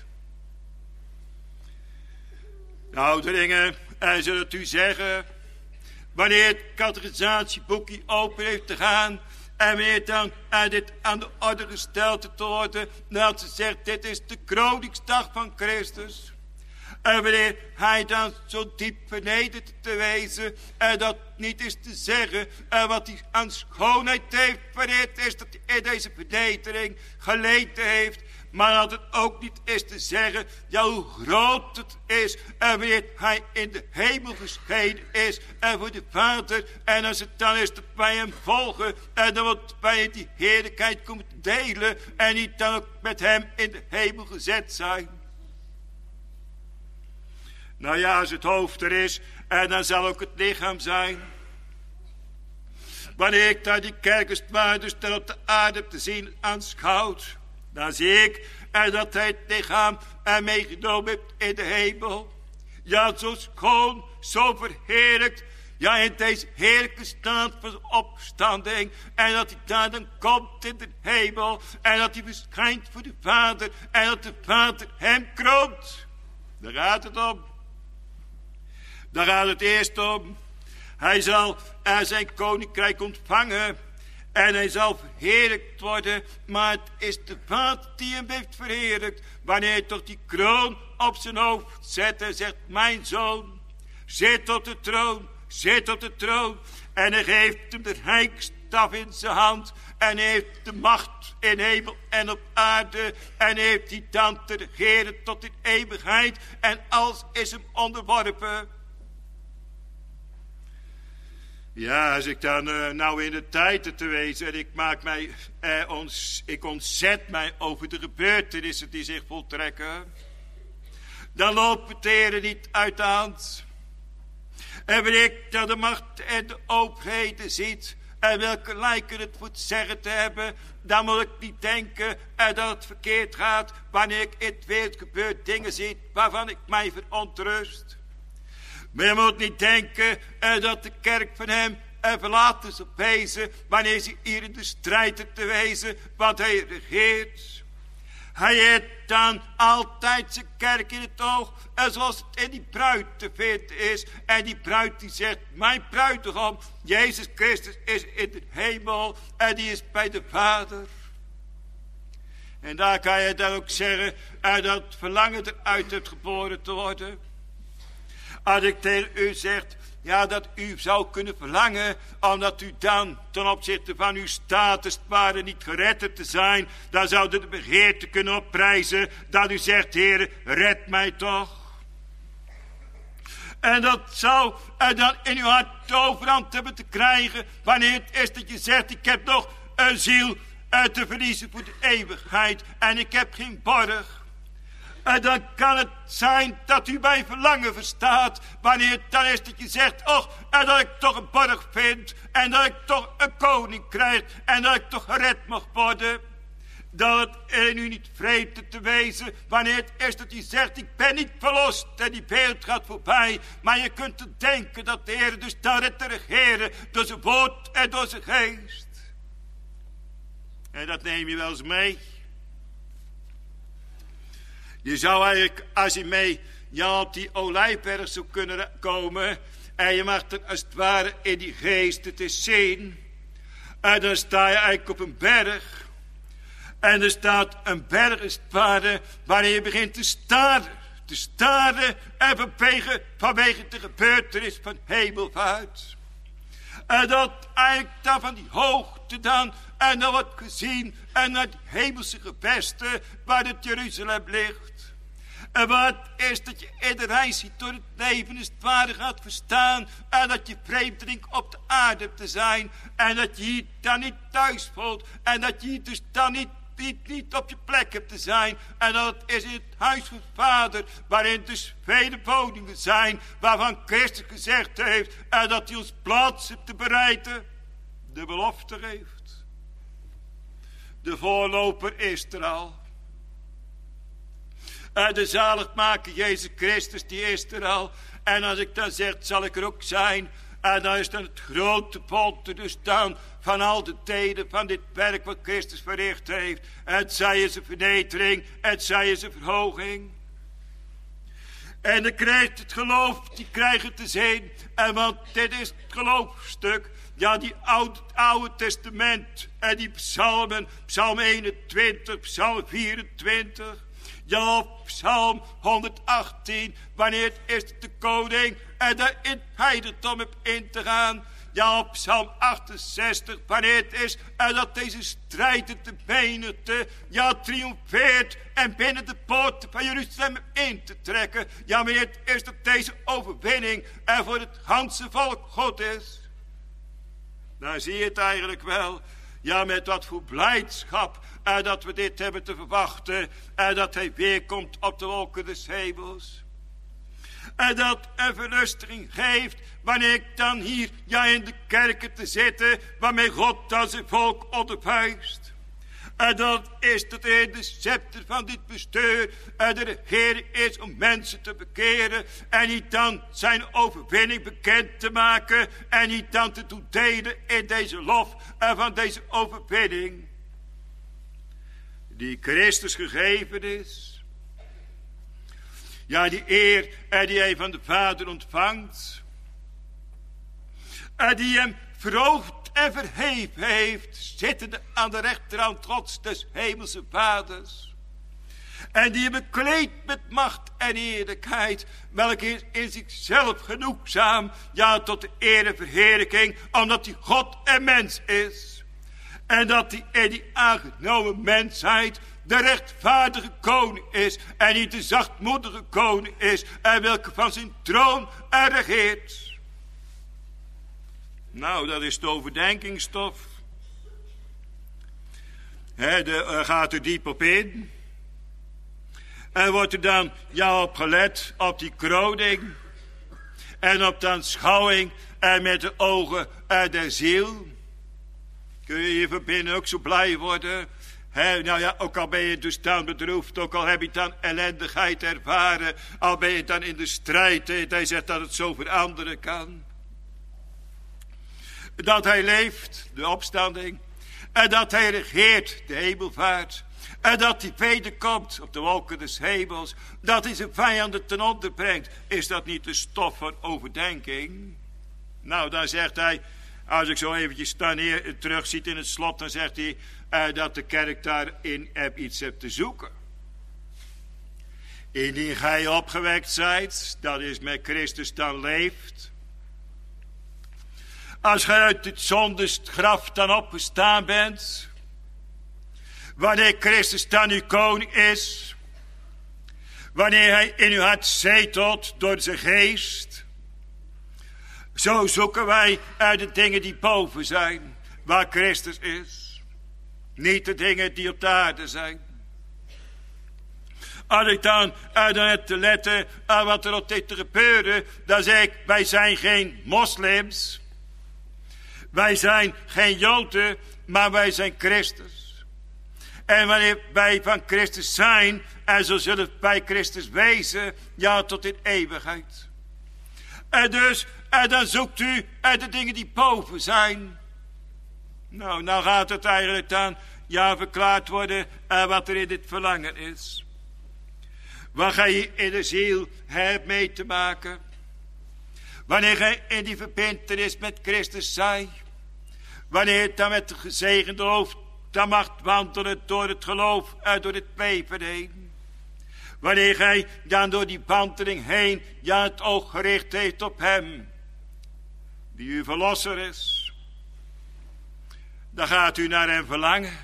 De ouderlingen zullen het u zeggen, wanneer het catechisatieboekje open heeft te gaan. En wanneer dan dit aan de orde gesteld te worden. Dat ze zegt, dit is de kroningsdag van Christus. En wanneer hij dan zo diep vernederd te wezen. En dat niet is te zeggen. En wat hij aan schoonheid heeft. Wanneer het is dat hij in deze vernedering geleden heeft. Maar dat het ook niet is te zeggen. Ja, hoe groot het is. En wanneer hij in de hemel verschenen is. En voor de Vader. En als het dan is dat wij hem volgen. En dan wordt wij die heerlijkheid komen delen. En niet dan ook met hem in de hemel gezet zijn. Nou ja, als het hoofd er is. En dan zal ook het lichaam zijn. Wanneer ik daar die kerkenswaar dus dan op de aarde te zien aanschouwt. Dan zie ik dat hij het lichaam meegenomen heeft in de hemel. Ja, zo schoon, zo verheerlijkt. Ja, in deze heerlijke staat van opstanding. En dat hij daar dan komt in de hemel. En dat hij verschijnt voor de Vader. En dat de Vader hem kroont. Daar gaat het om. Daar gaat het eerst om. Hij zal zijn koninkrijk ontvangen. En hij zal verheerlijkt worden. Maar het is de Vader die hem heeft verheerlijkt. Wanneer hij toch die kroon op zijn hoofd zet. En zegt, mijn zoon, zit op de troon. Zit op de troon. En hij geeft hem de rijkstaf in zijn hand. En hij heeft de macht in hemel en op aarde. En heeft die dan te regeren tot in eeuwigheid. En alles is hem onderworpen. Ja, als ik dan nou in de tijd te wezen en ik maak mij, ik ontzet mij over de gebeurtenissen die zich voltrekken, dan loopt het Heere niet uit de hand. En wanneer ik dan de macht en de overheden ziet, en welke lijken het voor het zeggen te hebben, dan moet ik niet denken dat het verkeerd gaat, wanneer ik in het wereld gebeurt dingen zie waarvan ik mij verontrust. Maar je moet niet denken dat de kerk van hem verlaten zal wezen, wanneer ze hier in de strijd te wezen, want hij regeert. Hij heeft dan altijd zijn kerk in het oog. En zoals het in die bruid te vinden is. En die bruid die zegt, mijn bruidegom, Jezus Christus is in de hemel. En die is bij de Vader. En daar kan je dan ook zeggen, dat verlangen eruit hebt geboren te worden. Als ik tegen u zeg, ja, dat u zou kunnen verlangen, omdat u dan ten opzichte van uw status waren niet gered te zijn, dan zou de begeerte kunnen opprijzen dat u zegt, Heer, red mij toch. En dat zou dan in uw hart overhand hebben te krijgen, wanneer het is dat je zegt, ik heb nog een ziel te verliezen voor de eeuwigheid en ik heb geen borg. En dan kan het zijn dat u bij verlangen verstaat, wanneer het dan is dat je zegt, och, en dat ik toch een borg vind, en dat ik toch een koning krijg, en dat ik toch gered mag worden. Dat het in u niet vreemd te wezen, wanneer het is dat je zegt, ik ben niet verlost, en die wereld gaat voorbij, maar je kunt er denken dat de Heer dus dan redt te regeren, door zijn woord en door zijn geest. En dat neem je wel eens mee. Je zou eigenlijk, als je mee op die olijfberg zou kunnen komen, en je mag er als het ware in die geest het eens zien, en dan sta je eigenlijk op een berg, en er staat een berg als het ware, waarin je begint te staren, en vanwege de gebeurtenis van hemelvaart. En dat eigenlijk dan van die hoogte dan, en dan wordt gezien, en naar die hemelse gewesten, waar het Jeruzalem ligt. En wat is dat je in de reis ziet door het leven is het ware gaat verstaan. En dat je vreemdeling op de aarde hebt te zijn. En dat je hier dan niet thuis voelt. En dat je hier dus dan niet op je plek hebt te zijn. En dat is in het huis van Vader. Waarin dus vele woningen zijn. Waarvan Christus gezegd heeft. En dat hij ons plaats hebt te bereiden. De belofte geeft. De voorloper is er al. De zaligmaker Jezus Christus, die is er al. En als ik dan zeg, zal ik er ook zijn. En dan is dan het grote bonte dus dan van al de tijden van dit werk wat Christus verricht heeft. Het zij is een vernedering, het zij is een verhoging. En dan krijgt het geloof, die krijgt het te zien. En want dit is het geloofstuk. Ja, die oude testament en die psalmen, psalm 21, psalm 24... Ja, op psalm 118, wanneer het is de koning en daar in het heidendom hebt in te gaan. Ja, op psalm 68, wanneer het is en dat deze strijd de menigte, ja, triomfeert en binnen de poorten van Jeruzalem in te trekken. Ja, wanneer het is dat deze overwinning er voor het ganse volk God is. Nou zie je het eigenlijk wel. Ja, met wat voor blijdschap dat we dit hebben te verwachten. En dat hij weer komt op de wolken des hemels. En dat een verlustiging geeft. Wanneer ik dan hier in de kerken te zitten. Waarmee God dan zijn volk ondervuist. En dat is dat hij de scepter van dit bestuur. En de regering is om mensen te bekeren. En niet dan zijn overwinning bekend te maken. En niet dan te doen delen in deze lof van deze overwinning. Die Christus gegeven is. Ja, die eer die hij van de Vader ontvangt. En die hem verhoogd en verheven heeft, zittende aan de rechterhand Gods des hemelse Vaders. En die hem bekleedt met macht en eerlijkheid, welke is in zichzelf genoegzaam, ja, tot de eer en verheerlijking, omdat hij God en mens is. En dat hij in die aangenomen mensheid de rechtvaardige koning is, en niet de zachtmoedige koning is, en welke van zijn troon regeert. Nou, dat is de overdenkingsstof. Gaat er diep op in. En wordt er dan op gelet op die kroning. En op de aanschouwing en met de ogen der ziel. Kun je hier van binnen ook zo blij worden. Nou ja, ook al ben je dus dan bedroefd, ook al heb je dan ellendigheid ervaren. Al ben je dan in de strijd, hij zegt dat het zo veranderen kan. Dat hij leeft, de opstanding. En dat hij regeert, de hemelvaart. En dat hij wederkomt op de wolken des hemels. Dat hij zijn vijanden ten onder brengt. Is dat niet de stof van overdenking? Nou, dan zegt hij, als ik zo eventjes terugziet in het slot, dan zegt hij dat de kerk daarin iets hebt te zoeken. Indien gij opgewekt zijt, dat is met Christus dan leeft. Als gij uit het zondegraf dan opgestaan bent, wanneer Christus dan uw koning is, wanneer hij in uw hart zetelt door zijn geest, zo zoeken wij uit de dingen die boven zijn, waar Christus is. Niet de dingen die op de aarde zijn. Als ik dan heb te letten aan wat er op dit te gebeuren, dan zeg ik, wij zijn geen moslims. Wij zijn geen Joden, maar wij zijn Christus. En wanneer wij van Christus zijn, en zo zullen we bij Christus wezen, ja, tot in eeuwigheid. En dus, dan zoekt u de dingen die boven zijn. Nou gaat het eigenlijk dan, ja, verklaard worden wat er in dit verlangen is. Wat gij in de ziel hebt mee te maken. Wanneer gij in die verbintenis met Christus zijt. Wanneer het dan met de gezegende hoofd dan mag wandelen door het geloof en door het leven heen. Wanneer gij dan door die wandeling heen ja het oog gericht heeft op hem. Die uw verlosser is. Dan gaat u naar hem verlangen.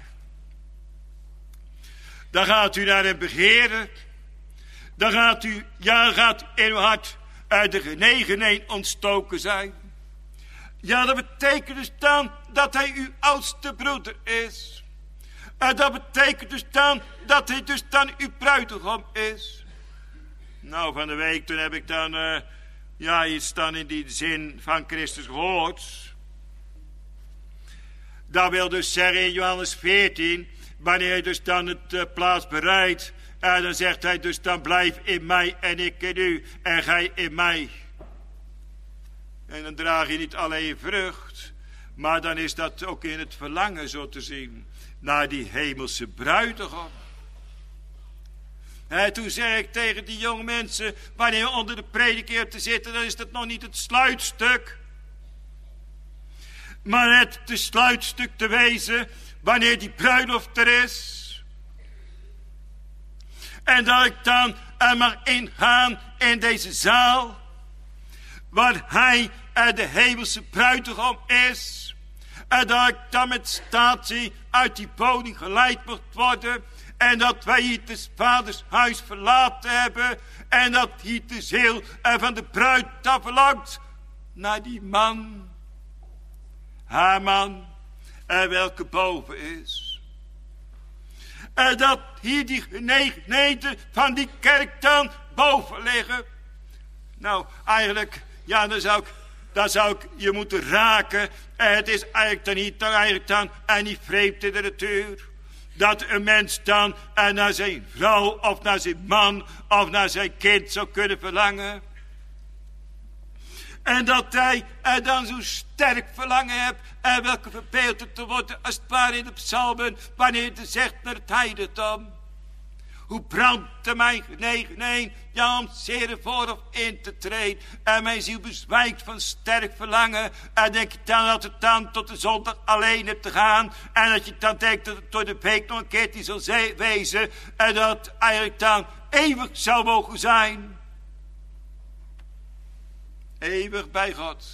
Dan gaat u naar hem begeren. Dan gaat u in uw hart uit de genegenheid ontstoken zijn. Ja, dat betekent dus dan dat hij uw oudste broeder is. En dat betekent dus dan dat hij dus dan uw bruidegom is. Nou, van de week toen heb ik dan iets dan in die zin van Christus gehoord. Dat wil dus zeggen in Johannes 14, wanneer hij dus dan het plaats bereidt. En dan zegt hij dus dan blijf in mij en ik in u en gij in mij. En dan draag je niet alleen vrucht, maar dan is dat ook in het verlangen zo te zien naar die hemelse bruidegom. Toen zeg ik tegen die jonge mensen, wanneer onder de predikeer te zitten, dan is dat nog niet het sluitstuk. Maar het sluitstuk te wezen wanneer die bruiloft er is. En dat ik dan mag ingaan in deze zaal, waar hij de hemelse bruidegom is. En dat ik dan met statie uit die woning geleid moet worden. En dat wij hier het vaders huis verlaten hebben. En dat hier de ziel van de bruid verlangt naar die man. Haar man, welke boven is. En dat hier die genegenheden van die kerk dan boven liggen. Nou, eigenlijk, ja, dan zou ik je moeten raken. En het is eigenlijk dan niet vreemd in de natuur. Dat een mens dan naar zijn vrouw of naar zijn man of naar zijn kind zou kunnen verlangen. En dat hij dan zo sterk verlangen hebt. En welke verbeeld te worden als het ware in de psalmen. Wanneer het zegt naar het heidendom. Hoe brandt mijn genegenheid. Ja, om zeer vooraf in te treden. En mijn ziel bezwijkt van sterk verlangen. En denk je dan dat het dan tot de zondag alleen hebt te gaan. En dat je dan denkt dat het door de week nog een keertje zal wezen. En dat het eigenlijk dan eeuwig zou mogen zijn. Eeuwig bij God.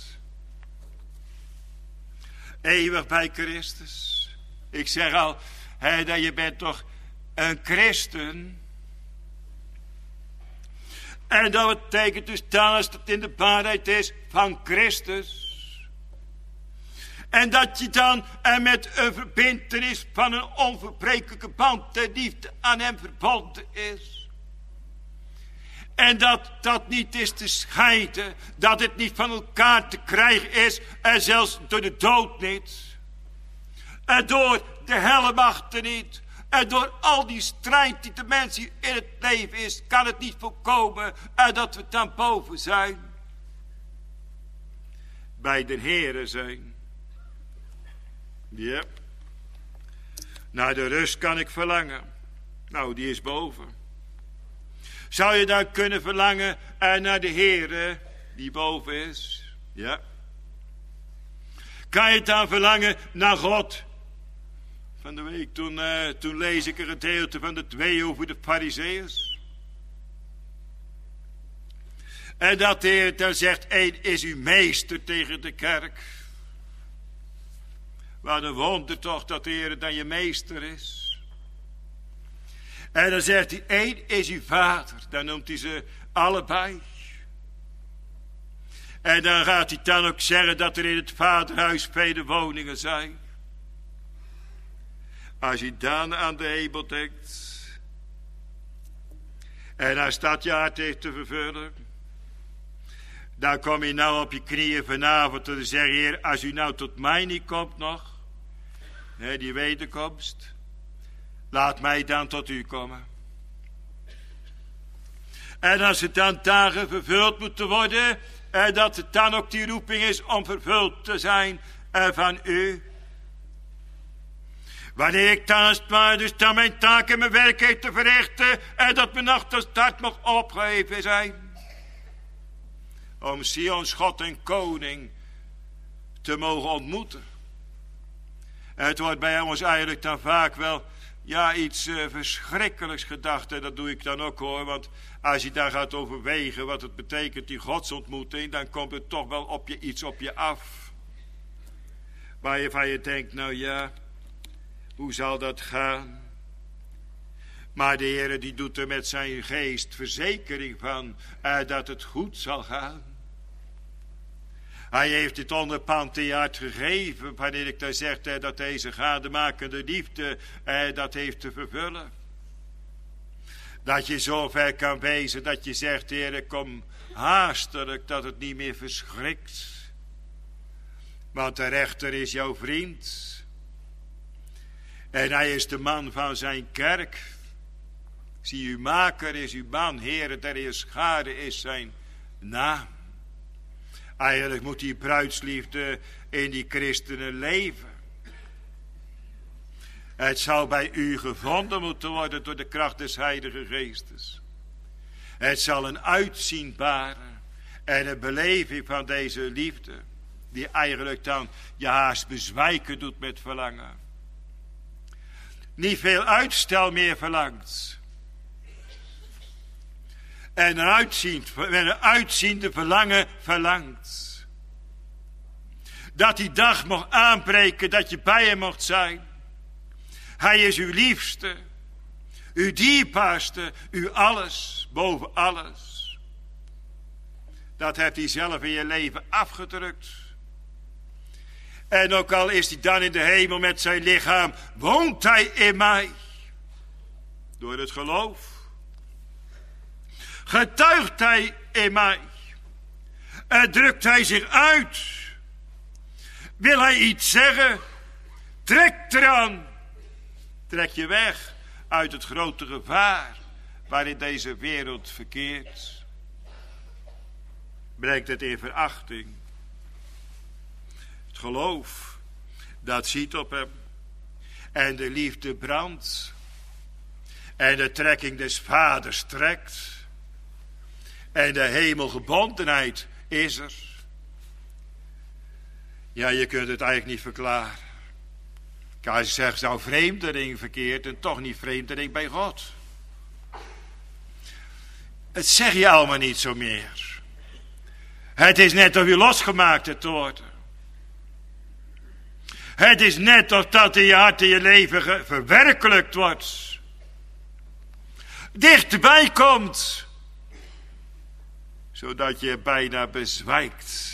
Eeuwig bij Christus. Ik zeg al, dat je bent toch een christen. En dat betekent dus dan als het in de waarheid is van Christus. En dat je dan met een verbintenis van een onverbrekelijke band de liefde aan hem verbonden is. En dat dat niet is te scheiden. Dat het niet van elkaar te krijgen is. En zelfs door de dood niet. En door de helmachten niet. En door al die strijd die de mens hier in het leven is. Kan het niet voorkomen. En dat we dan boven zijn. Bij de Heere zijn. Ja. Naar de rust kan ik verlangen. Nou, die is boven. Zou je dan kunnen verlangen naar de Heere die boven is? Ja. Kan je dan verlangen naar God? Van de week, toen lees ik een gedeelte van de 2 over de Farizeeërs. En dat de Heer dan zegt, 1 is uw meester tegen de kerk. Wat een wonder toch dat de Heer dan je meester is. En dan zegt hij, 1 is uw vader. Dan noemt hij ze allebei. En dan gaat hij dan ook zeggen dat er in het vaderhuis vele woningen zijn. Als je dan aan de hemel denkt. En als dat je hart heeft te vervullen. Dan kom je nou op je knieën vanavond en zeg je, Heer, als u nou tot mij niet komt nog. Die wederkomst. Laat mij dan tot u komen. En als het dan dagen vervuld moeten worden. En dat het dan ook die roeping is om vervuld te zijn van u. Wanneer ik dan als het ware dus dan mijn taak en mijn werk heb te verrichten. En dat mijn nacht als start mag opgeheven zijn. Om Sions God en Koning te mogen ontmoeten. En het wordt bij ons eigenlijk dan vaak wel iets verschrikkelijks gedacht. En dat doe ik dan ook hoor. Want als je daar gaat overwegen wat het betekent die godsontmoeting. Dan komt het toch wel iets op je af. Waar je van je denkt, nou ja, hoe zal dat gaan? Maar de Heer die doet er met zijn geest verzekering van dat het goed zal gaan. Hij heeft het onderpand in je hart gegeven, wanneer ik daar zeg dat deze gademakende liefde dat heeft te vervullen. Dat je zo ver kan wezen dat je zegt, Heer, kom haastelijk dat het niet meer verschrikt. Want de rechter is jouw vriend. En hij is de man van zijn kerk. Zie, uw maker is uw man, Heer, der is schade is zijn naam. Eigenlijk moet die bruidsliefde in die christenen leven. Het zal bij u gevonden moeten worden door de kracht des Heilige Geestes. Het zal een uitzienbare en een beleving van deze liefde, die eigenlijk dan je haast bezwijken doet met verlangen. Niet veel uitstel meer verlangt. En een uitziende verlangen verlangt. Dat die dag mocht aanbreken, dat je bij hem mocht zijn. Hij is uw liefste, uw dierbaarste, uw alles, boven alles. Dat heeft hij zelf in je leven afgedrukt. En ook al is hij dan in de hemel met zijn lichaam, woont hij in mij. Door het geloof. Getuigt hij in mij. En drukt hij zich uit. Wil hij iets zeggen? Trek eraan. Trek je weg uit het grote gevaar waarin deze wereld verkeert. Brengt het in verachting. Het geloof, dat ziet op hem. En de liefde brandt. En de trekking des vaders trekt. En de hemelgebondenheid is er. Ja, je kunt het eigenlijk niet verklaren. Als je zegt, nou vreemdeling verkeerd en toch niet vreemdeling bij God. Het zeg je allemaal niet zo meer. Het is net of je losgemaakt hebt te worden. Het is net of dat in je hart en je leven verwerkelijkt wordt. Dichterbij komt. Zodat je bijna bezwijkt.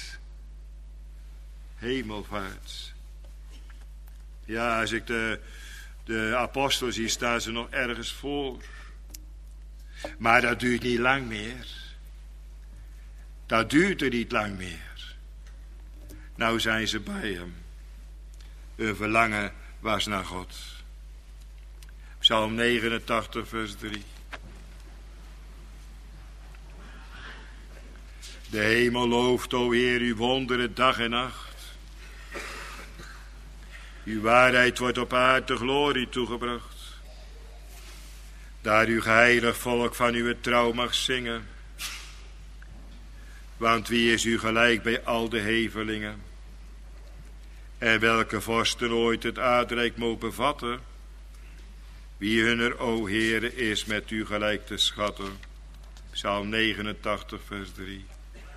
Hemelvaart. Ja, als ik de apostels zie, staan ze nog ergens voor. Maar dat duurt niet lang meer. Dat duurt er niet lang meer. Nou zijn ze bij hem. Hun verlangen was naar God. Psalm 89, vers 3. De hemel looft, o Heer, uw wonderen dag en nacht. Uw waarheid wordt op aarde glorie toegebracht. daar uw geheilig volk van uw trouw mag zingen. Want wie is u gelijk bij al de hevelingen? En welke vorsten ooit het aardrijk mogen vatten? Wie hunner, o Heere, is met u gelijk te schatten. Psalm 89, vers 3.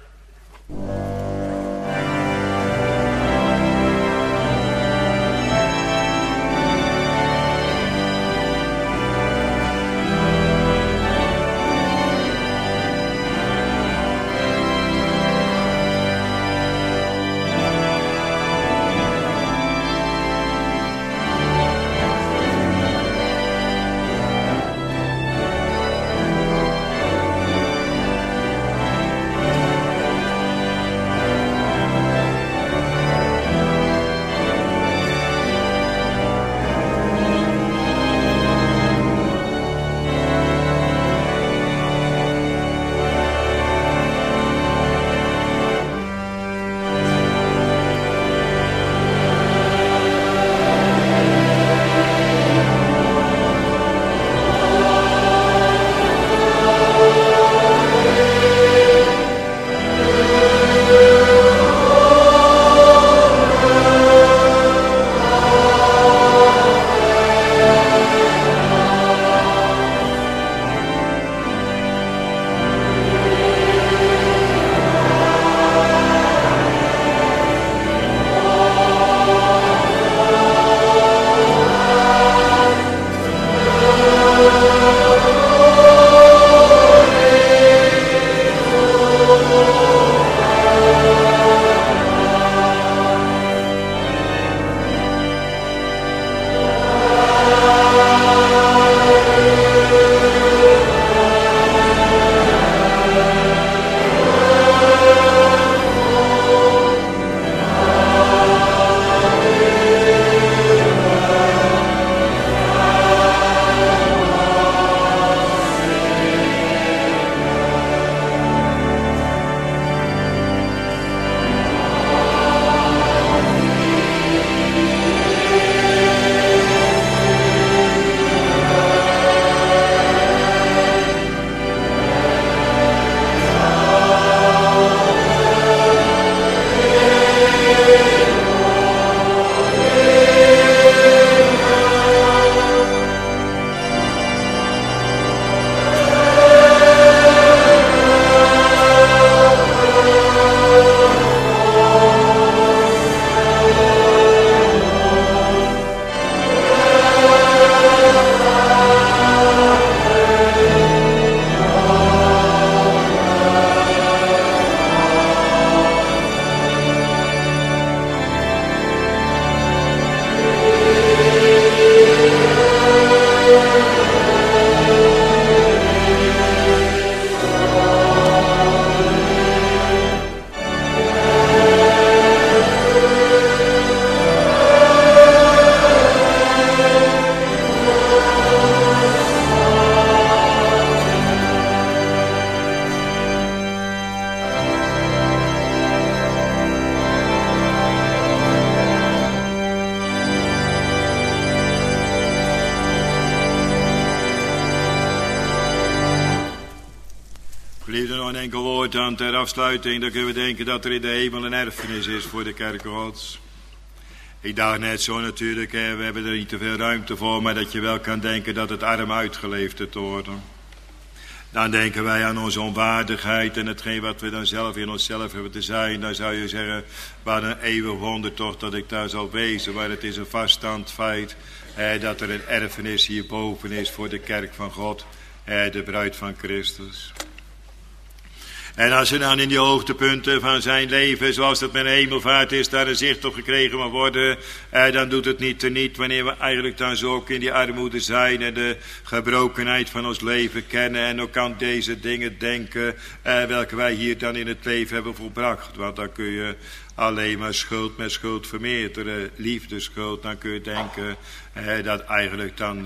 Geliefde, nog een enkel woord aan ter afsluiting. Dan kunnen we denken dat er in de hemel een erfenis is voor de kerk Gods. Ik dacht net zo natuurlijk, we hebben er niet te veel ruimte voor, maar dat je wel kan denken dat het arm uitgeleefd is te worden. Dan denken wij aan onze onwaardigheid en hetgeen wat we dan zelf in onszelf hebben te zijn. Dan zou je zeggen, wat een eeuwig wonder toch dat ik daar zal wezen. Maar het is een vaststaand feit dat er een erfenis hierboven is voor de kerk van God, de bruid van Christus. En als er dan in die hoogtepunten van zijn leven, zoals dat met een hemelvaart is, daar een zicht op gekregen mag worden, dan doet het niet teniet wanneer we eigenlijk dan zo ook in die armoede zijn en de gebrokenheid van ons leven kennen en ook aan deze dingen denken, welke wij hier dan in het leven hebben volbracht. Want dan kun je alleen maar schuld met schuld vermeerderen, liefdeschuld, dan kun je denken dat eigenlijk dan,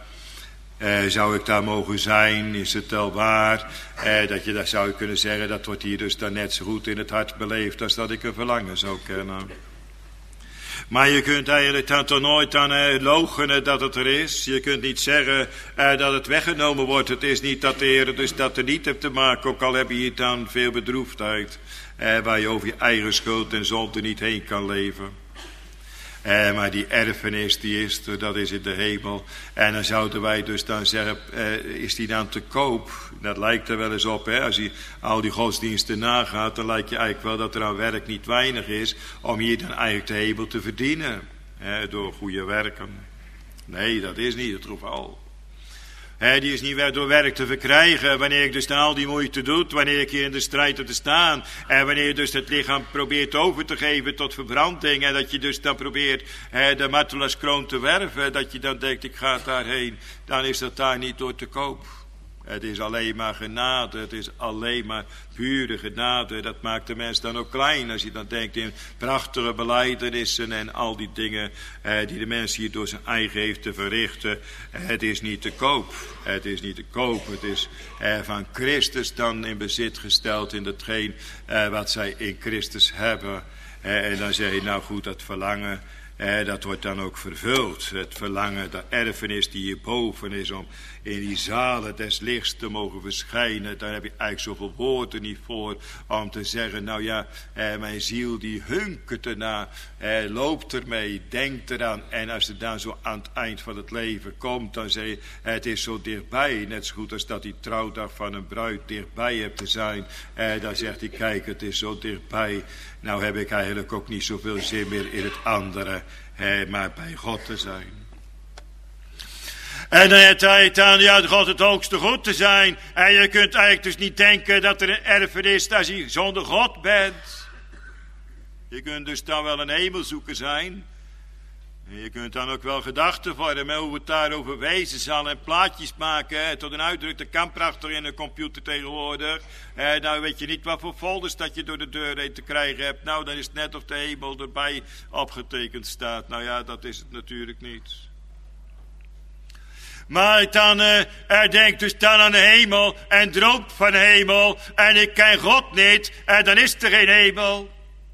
zou ik daar mogen zijn? Is het wel waar? Dat je daar zou kunnen zeggen, dat wordt hier dus dan net zo goed in het hart beleefd als dat ik een verlangen zou kennen. Maar je kunt eigenlijk dan toch nooit aan loochenen dat het er is. Je kunt niet zeggen dat het weggenomen wordt. Het is niet dat de Heer dus dat er niet hebt te maken. Ook al heb je hier dan veel bedroefdheid. Waar je over je eigen schuld en zonde niet heen kan leven. Maar die erfenis die is er, dat is in de hemel. En dan zouden wij dus dan zeggen, is die dan te koop? Dat lijkt er wel eens op, hè? Als je al die godsdiensten nagaat, dan lijkt je eigenlijk wel dat er aan werk niet weinig is om hier dan eigenlijk de hemel te verdienen. Door goede werken. Nee, dat is niet het geval. Die is niet door werk te verkrijgen. Wanneer ik dus dan al die moeite doe, wanneer ik hier in de strijd heb te staan. En wanneer je dus het lichaam probeert over te geven tot verbranding. En dat je dus dan probeert de martelaarskroon te werven. Dat je dan denkt, ik ga daarheen. Dan is dat daar niet door te koop. Het is alleen maar genade, het is alleen maar pure genade. Dat maakt de mens dan ook klein als je dan denkt in prachtige belijdenissen en al die dingen die de mens hier door zijn eigen heeft te verrichten. Het is niet te koop, het is niet te koop. Het is van Christus dan in bezit gesteld in datgene wat zij in Christus hebben. En dan zeg je, nou goed, dat verlangen. Dat wordt dan ook vervuld. Het verlangen, de erfenis die hierboven is om in die zalen des lichts te mogen verschijnen. Daar heb je eigenlijk zoveel woorden niet voor om te zeggen, nou ja, mijn ziel die hunkert ernaar, loopt ermee, denkt eraan. En als het dan zo aan het eind van het leven komt, dan zeg je, het is zo dichtbij. Net zo goed als dat die trouwdag van een bruid dichtbij hebt te zijn. Dan zegt hij, kijk, het is zo dichtbij. Nou heb ik eigenlijk ook niet zoveel zin meer in het andere, maar bij God te zijn. En dan heeft hij dan, ja, God het hoogste goed te zijn. En je kunt eigenlijk dus niet denken dat er een erfenis is als je zonder God bent. Je kunt dus dan wel een hemelzoeker zijn. En je kunt dan ook wel gedachten vormen hoe het daarover wezen zal en plaatjes maken tot een uitdruk. Dat kan prachtig in een computer tegenwoordig. Nou weet je niet wat voor folders dat je door de deur heen te krijgen hebt. Nou dan is het net of de hemel erbij opgetekend staat. Nou ja, dat is het natuurlijk niet. Maar dan denkt dus dan aan de hemel en droomt van de hemel en ik ken God niet en dan is er geen hemel.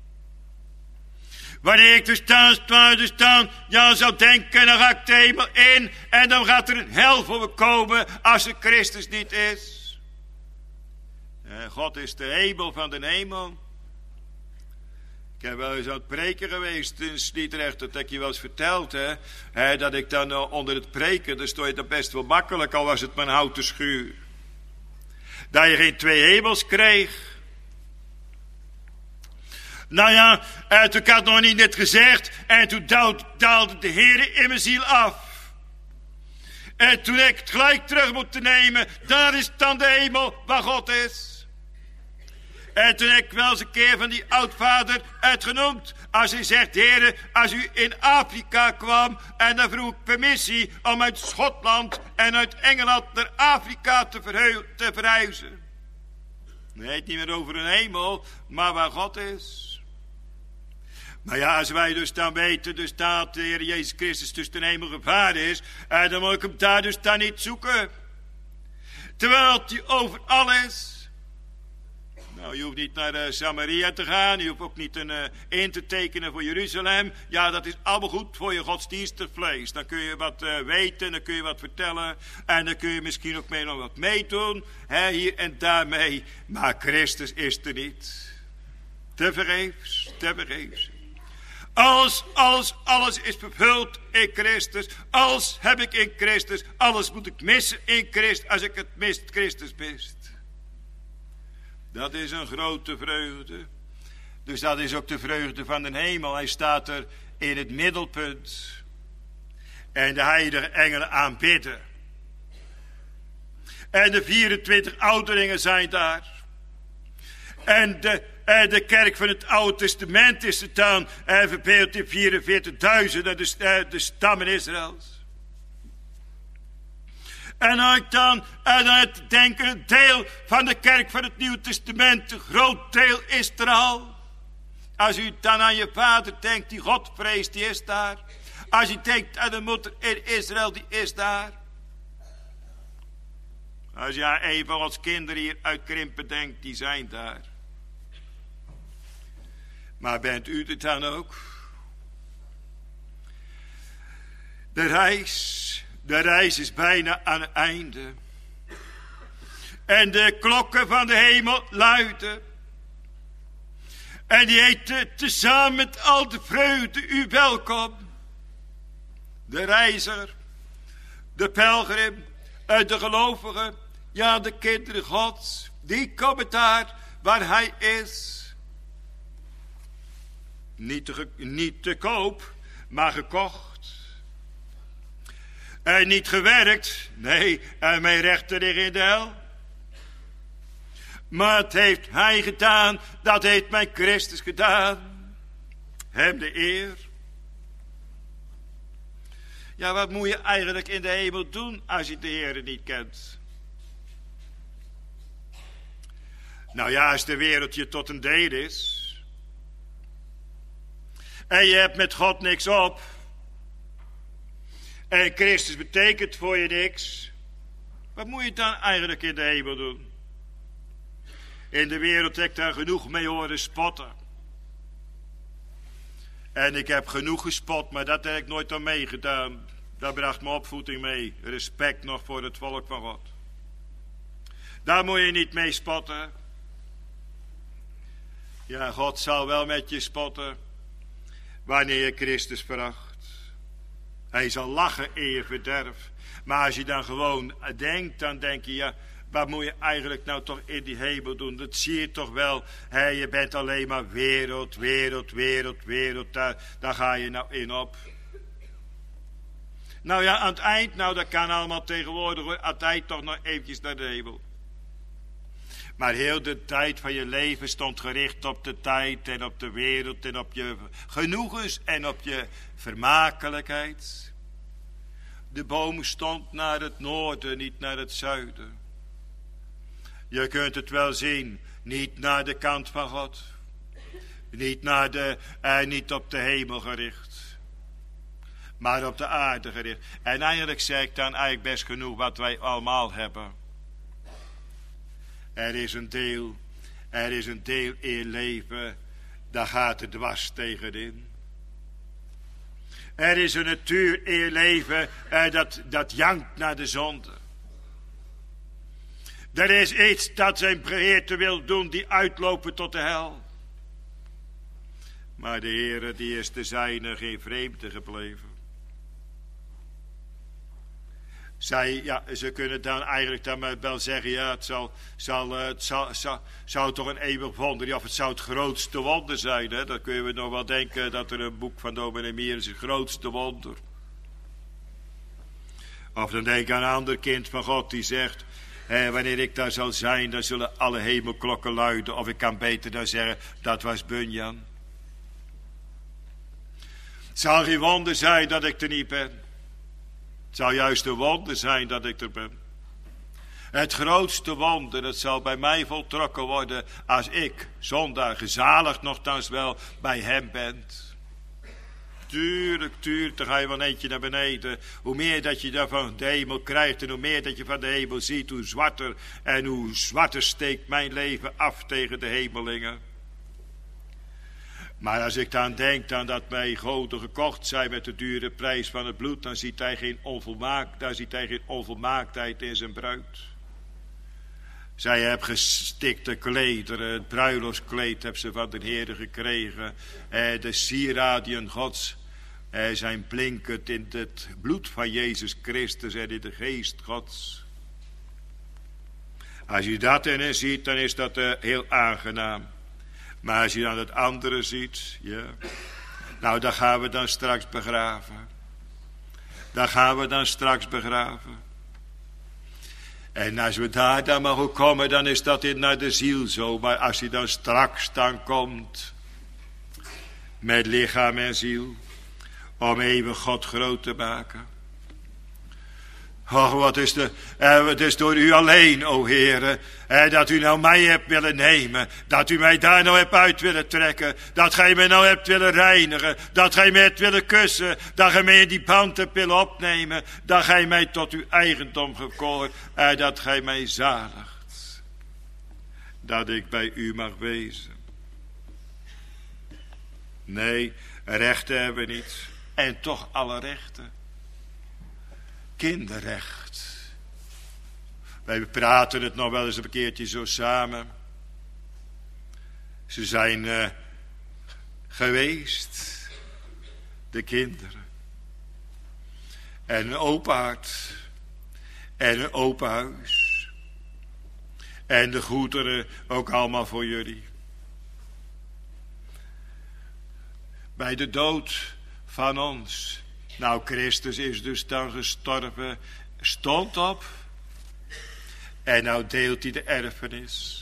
Wanneer ik dus dan ja, zou denken, dan ga ik de hemel in en dan gaat er een hel voor me komen als er Christus niet is. God is de hemel van de hemel. Ik heb wel eens aan het preken geweest in Sliedrecht, dat heb ik je wel eens verteld, hè, dat ik dan onder het preken, dan stond je dat best wel makkelijk, al was het maar een houten schuur. Dat je geen twee hemels kreeg. Nou ja, toen had ik nog niet net gezegd, en toen daalde de Heer in mijn ziel af. En toen ik het gelijk terug moeten nemen, daar is dan de hemel waar God is. En toen heb ik wel eens een keer van die oudvader uitgenoemd. Als hij zegt, Heere, als u in Afrika kwam en dan vroeg ik permissie om uit Schotland en uit Engeland naar Afrika te verhuizen. Dan heet het niet meer over een hemel, maar waar God is. Maar ja, als wij dus dan weten, dus dat de Heer Jezus Christus dus ten hemel gevaren is, dan moet ik hem daar dus dan niet zoeken. Terwijl hij overal is. Nou, je hoeft niet naar Samaria te gaan. Je hoeft ook niet in te tekenen voor Jeruzalem. Ja, dat is allemaal goed voor je godsdienstig vlees. Dan kun je wat weten, dan kun je wat vertellen. En dan kun je misschien ook nog wat meedoen. Hier en daarmee. Maar Christus is er niet. Te vergeefs, te vergeefs. Alles is vervuld in Christus. Alles heb ik in Christus. Alles moet ik missen in Christus. Als ik het mist, Christus mist. Dat is een grote vreugde. Dus dat is ook de vreugde van de hemel. Hij staat er in het middelpunt. En de heilige engelen aanbidden. En de 24 ouderlingen zijn daar. En de kerk van het Oude Testament is het dan. En verbeeld in 44.000. Dat is de stammen Israëls. En uit dan het denken, een deel van de kerk van het Nieuwe Testament, een groot deel is er al. Als u dan aan je vader denkt, die God vreest, die is daar. Als u denkt aan de moeder in Israël, die is daar. Als je aan een van ons kinderen hier uit Krimpen denkt, die zijn daar. Maar bent u het dan ook? De reis is bijna aan het einde. En de klokken van de hemel luiden. En die heet tezamen met al de vreugde u welkom. De reiziger, de pelgrim, de gelovige, ja de kinderen Gods, die komen daar waar hij is. Niet te koop, maar gekocht. En niet gewerkt, nee, en mijn rechter liggen in de hel. Maar het heeft hij gedaan, dat heeft mijn Christus gedaan. Hem de eer. Ja, wat moet je eigenlijk in de hemel doen als je de Heer niet kent? Nou ja, als de wereld je tot een deel is. En je hebt met God niks op. En Christus betekent voor je niks. Wat moet je dan eigenlijk in de hemel doen? In de wereld heb ik daar genoeg mee horen spotten. En ik heb genoeg gespot, maar dat heb ik nooit aan meegedaan. Dat bracht mijn opvoeding mee. Respect nog voor het volk van God. Daar moet je niet mee spotten. Ja, God zal wel met je spotten. Wanneer je Christus veracht. Hij zal lachen eer je verderf. Maar als je dan gewoon denkt, dan denk je, ja, wat moet je eigenlijk nou toch in die hemel doen? Dat zie je toch wel. Je bent alleen maar wereld. Daar ga je nou in op. Nou ja, aan het eind, nou dat kan allemaal tegenwoordig. Aan het eind toch nog eventjes naar de hemel. Maar heel de tijd van je leven stond gericht op de tijd en op de wereld en op je genoegens en op je vermakelijkheid. De boom stond naar het noorden, niet naar het zuiden. Je kunt het wel zien, niet naar de kant van God. Niet op de hemel gericht. Maar op de aarde gericht. En eigenlijk zeg ik dan eigenlijk best genoeg wat wij allemaal hebben. Er is een deel in je leven, daar gaat het dwars tegenin. Er is een natuur in je leven, dat jankt naar de zonde. Er is iets dat zijn begeerte wil doen, die uitlopen tot de hel. Maar de Heere, die is de zijne geen vreemde gebleven. Ze kunnen dan eigenlijk dan wel zeggen, ja, het zou toch een eeuwig wonder, ja, of het zou het grootste wonder zijn, hè? Dan kunnen we nog wel denken dat er een boek van dominee Meer is, het grootste wonder. Of dan denk ik aan een ander kind van God die zegt, wanneer ik daar zal zijn, dan zullen alle hemelklokken luiden. Of ik kan beter dan zeggen, dat was Bunyan. Het zal geen wonder zijn dat ik er niet ben. Het zal juist een wonder zijn dat ik er ben. Het grootste wonder, dat zal bij mij voltrokken worden als ik, zondaar, gezalig nogthans wel, bij hem ben. Tuurlijk, dan ga je wel eentje naar beneden. Hoe meer dat je daar van de hemel krijgt en hoe meer dat je van de hemel ziet, hoe zwarter steekt mijn leven af tegen de hemelingen. Maar als ik dan denk dat mijn goden gekocht zijn met de dure prijs van het bloed, dan ziet hij geen onvolmaaktheid in zijn bruid. Zij heeft gestikte klederen, het bruiloftskleed heeft ze van de Heere gekregen. De sieradiën Gods zijn blinkend in het bloed van Jezus Christus en in de geest Gods. Als je dat erin ziet, dan is dat heel aangenaam. Maar als je dan het andere ziet, ja. Nou, dat gaan we dan straks begraven. En als we daar dan mogen komen, dan is dat naar de ziel zo. Maar als je dan straks dan komt, met lichaam en ziel, om eeuwig God groot te maken. Oh, het is door u alleen, o Heere, dat u nou mij hebt willen nemen, dat u mij daar nou hebt uit willen trekken, dat gij mij nou hebt willen reinigen, dat gij mij hebt willen kussen, dat gij mij in die band hebt willen opnemen, dat gij mij tot uw eigendom gekoord, dat gij mij zaligt, dat ik bij u mag wezen. Nee, rechten hebben we niet, en toch alle rechten. kinderrecht. Wij praten het nog wel eens een keertje zo samen. Ze zijn geweest, de kinderen. En een open hart. En een open huis. En de goederen ook allemaal voor jullie. Bij de dood van ons. Nou, Christus is dus dan gestorven. Stond op. En nou deelt hij de erfenis.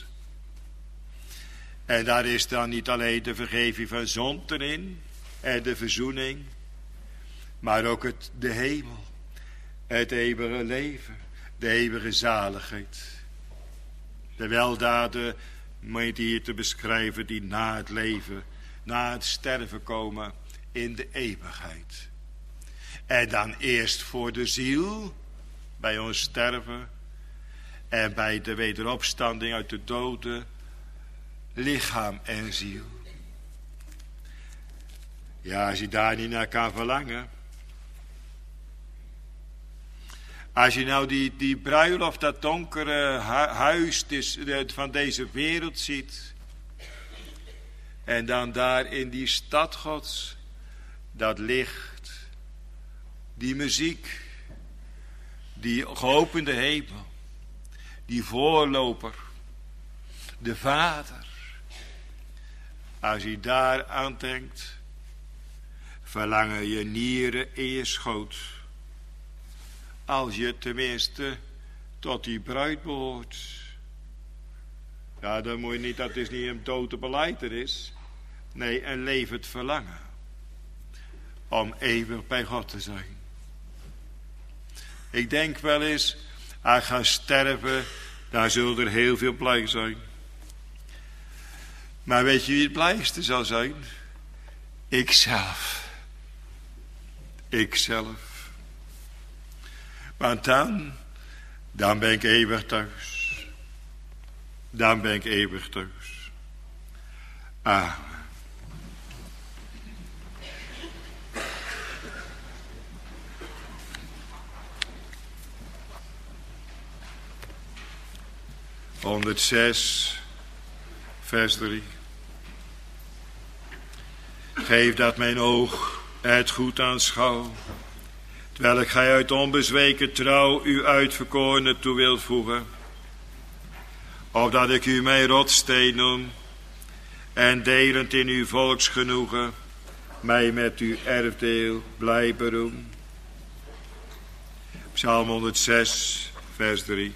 En daar is dan niet alleen de vergeving van zonden in. En de verzoening. Maar ook de hemel. Het eeuwige leven. De eeuwige zaligheid. De weldaden meent hier te beschrijven die na het leven, na het sterven komen in de eeuwigheid. En dan eerst voor de ziel, bij ons sterven. En bij de wederopstanding uit de doden, lichaam en ziel. Ja, als je daar niet naar kan verlangen. Als je nou die bruiloft, dat donkere huis van deze wereld ziet. En dan daar in die stad Gods, dat licht, die muziek, die geopende hemel, die voorloper, de Vader. Als je daar aan denkt, verlangen je nieren in je schoot. Als je tenminste tot die bruid behoort. Ja, dan moet je niet, dat is niet een dode belijder is. Nee, een levend verlangen. Om eeuwig bij God te zijn. Ik denk wel eens, als je gaat sterven, dan zullen er heel veel blij zijn. Maar weet je wie het blijste zal zijn? Ikzelf. Ikzelf. Want dan ben ik eeuwig thuis. Dan ben ik eeuwig thuis. Amen. (106) vers 3. Geef dat mijn oog het goed aanschouw, terwijl ik gij uit onbezweken trouw uw uitverkorene toe wilt voegen. Opdat ik u mijn rotsteen noem, en delend in uw volksgenoegen, mij met uw erfdeel blij beroem. Psalm 106, vers 3.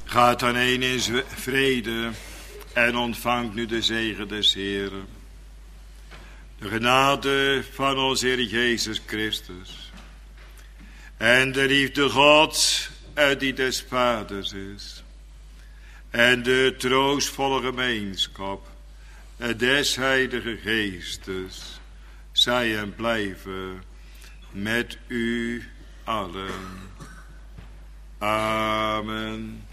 Gaat dan heen in vrede en ontvangt nu de zegen des Heeren. De genade van onze Heer Jezus Christus. En de liefde Gods die des Vaders is. En de troostvolle gemeenschap des Heilige Geestes. Zij en blijven met u allen. Amen.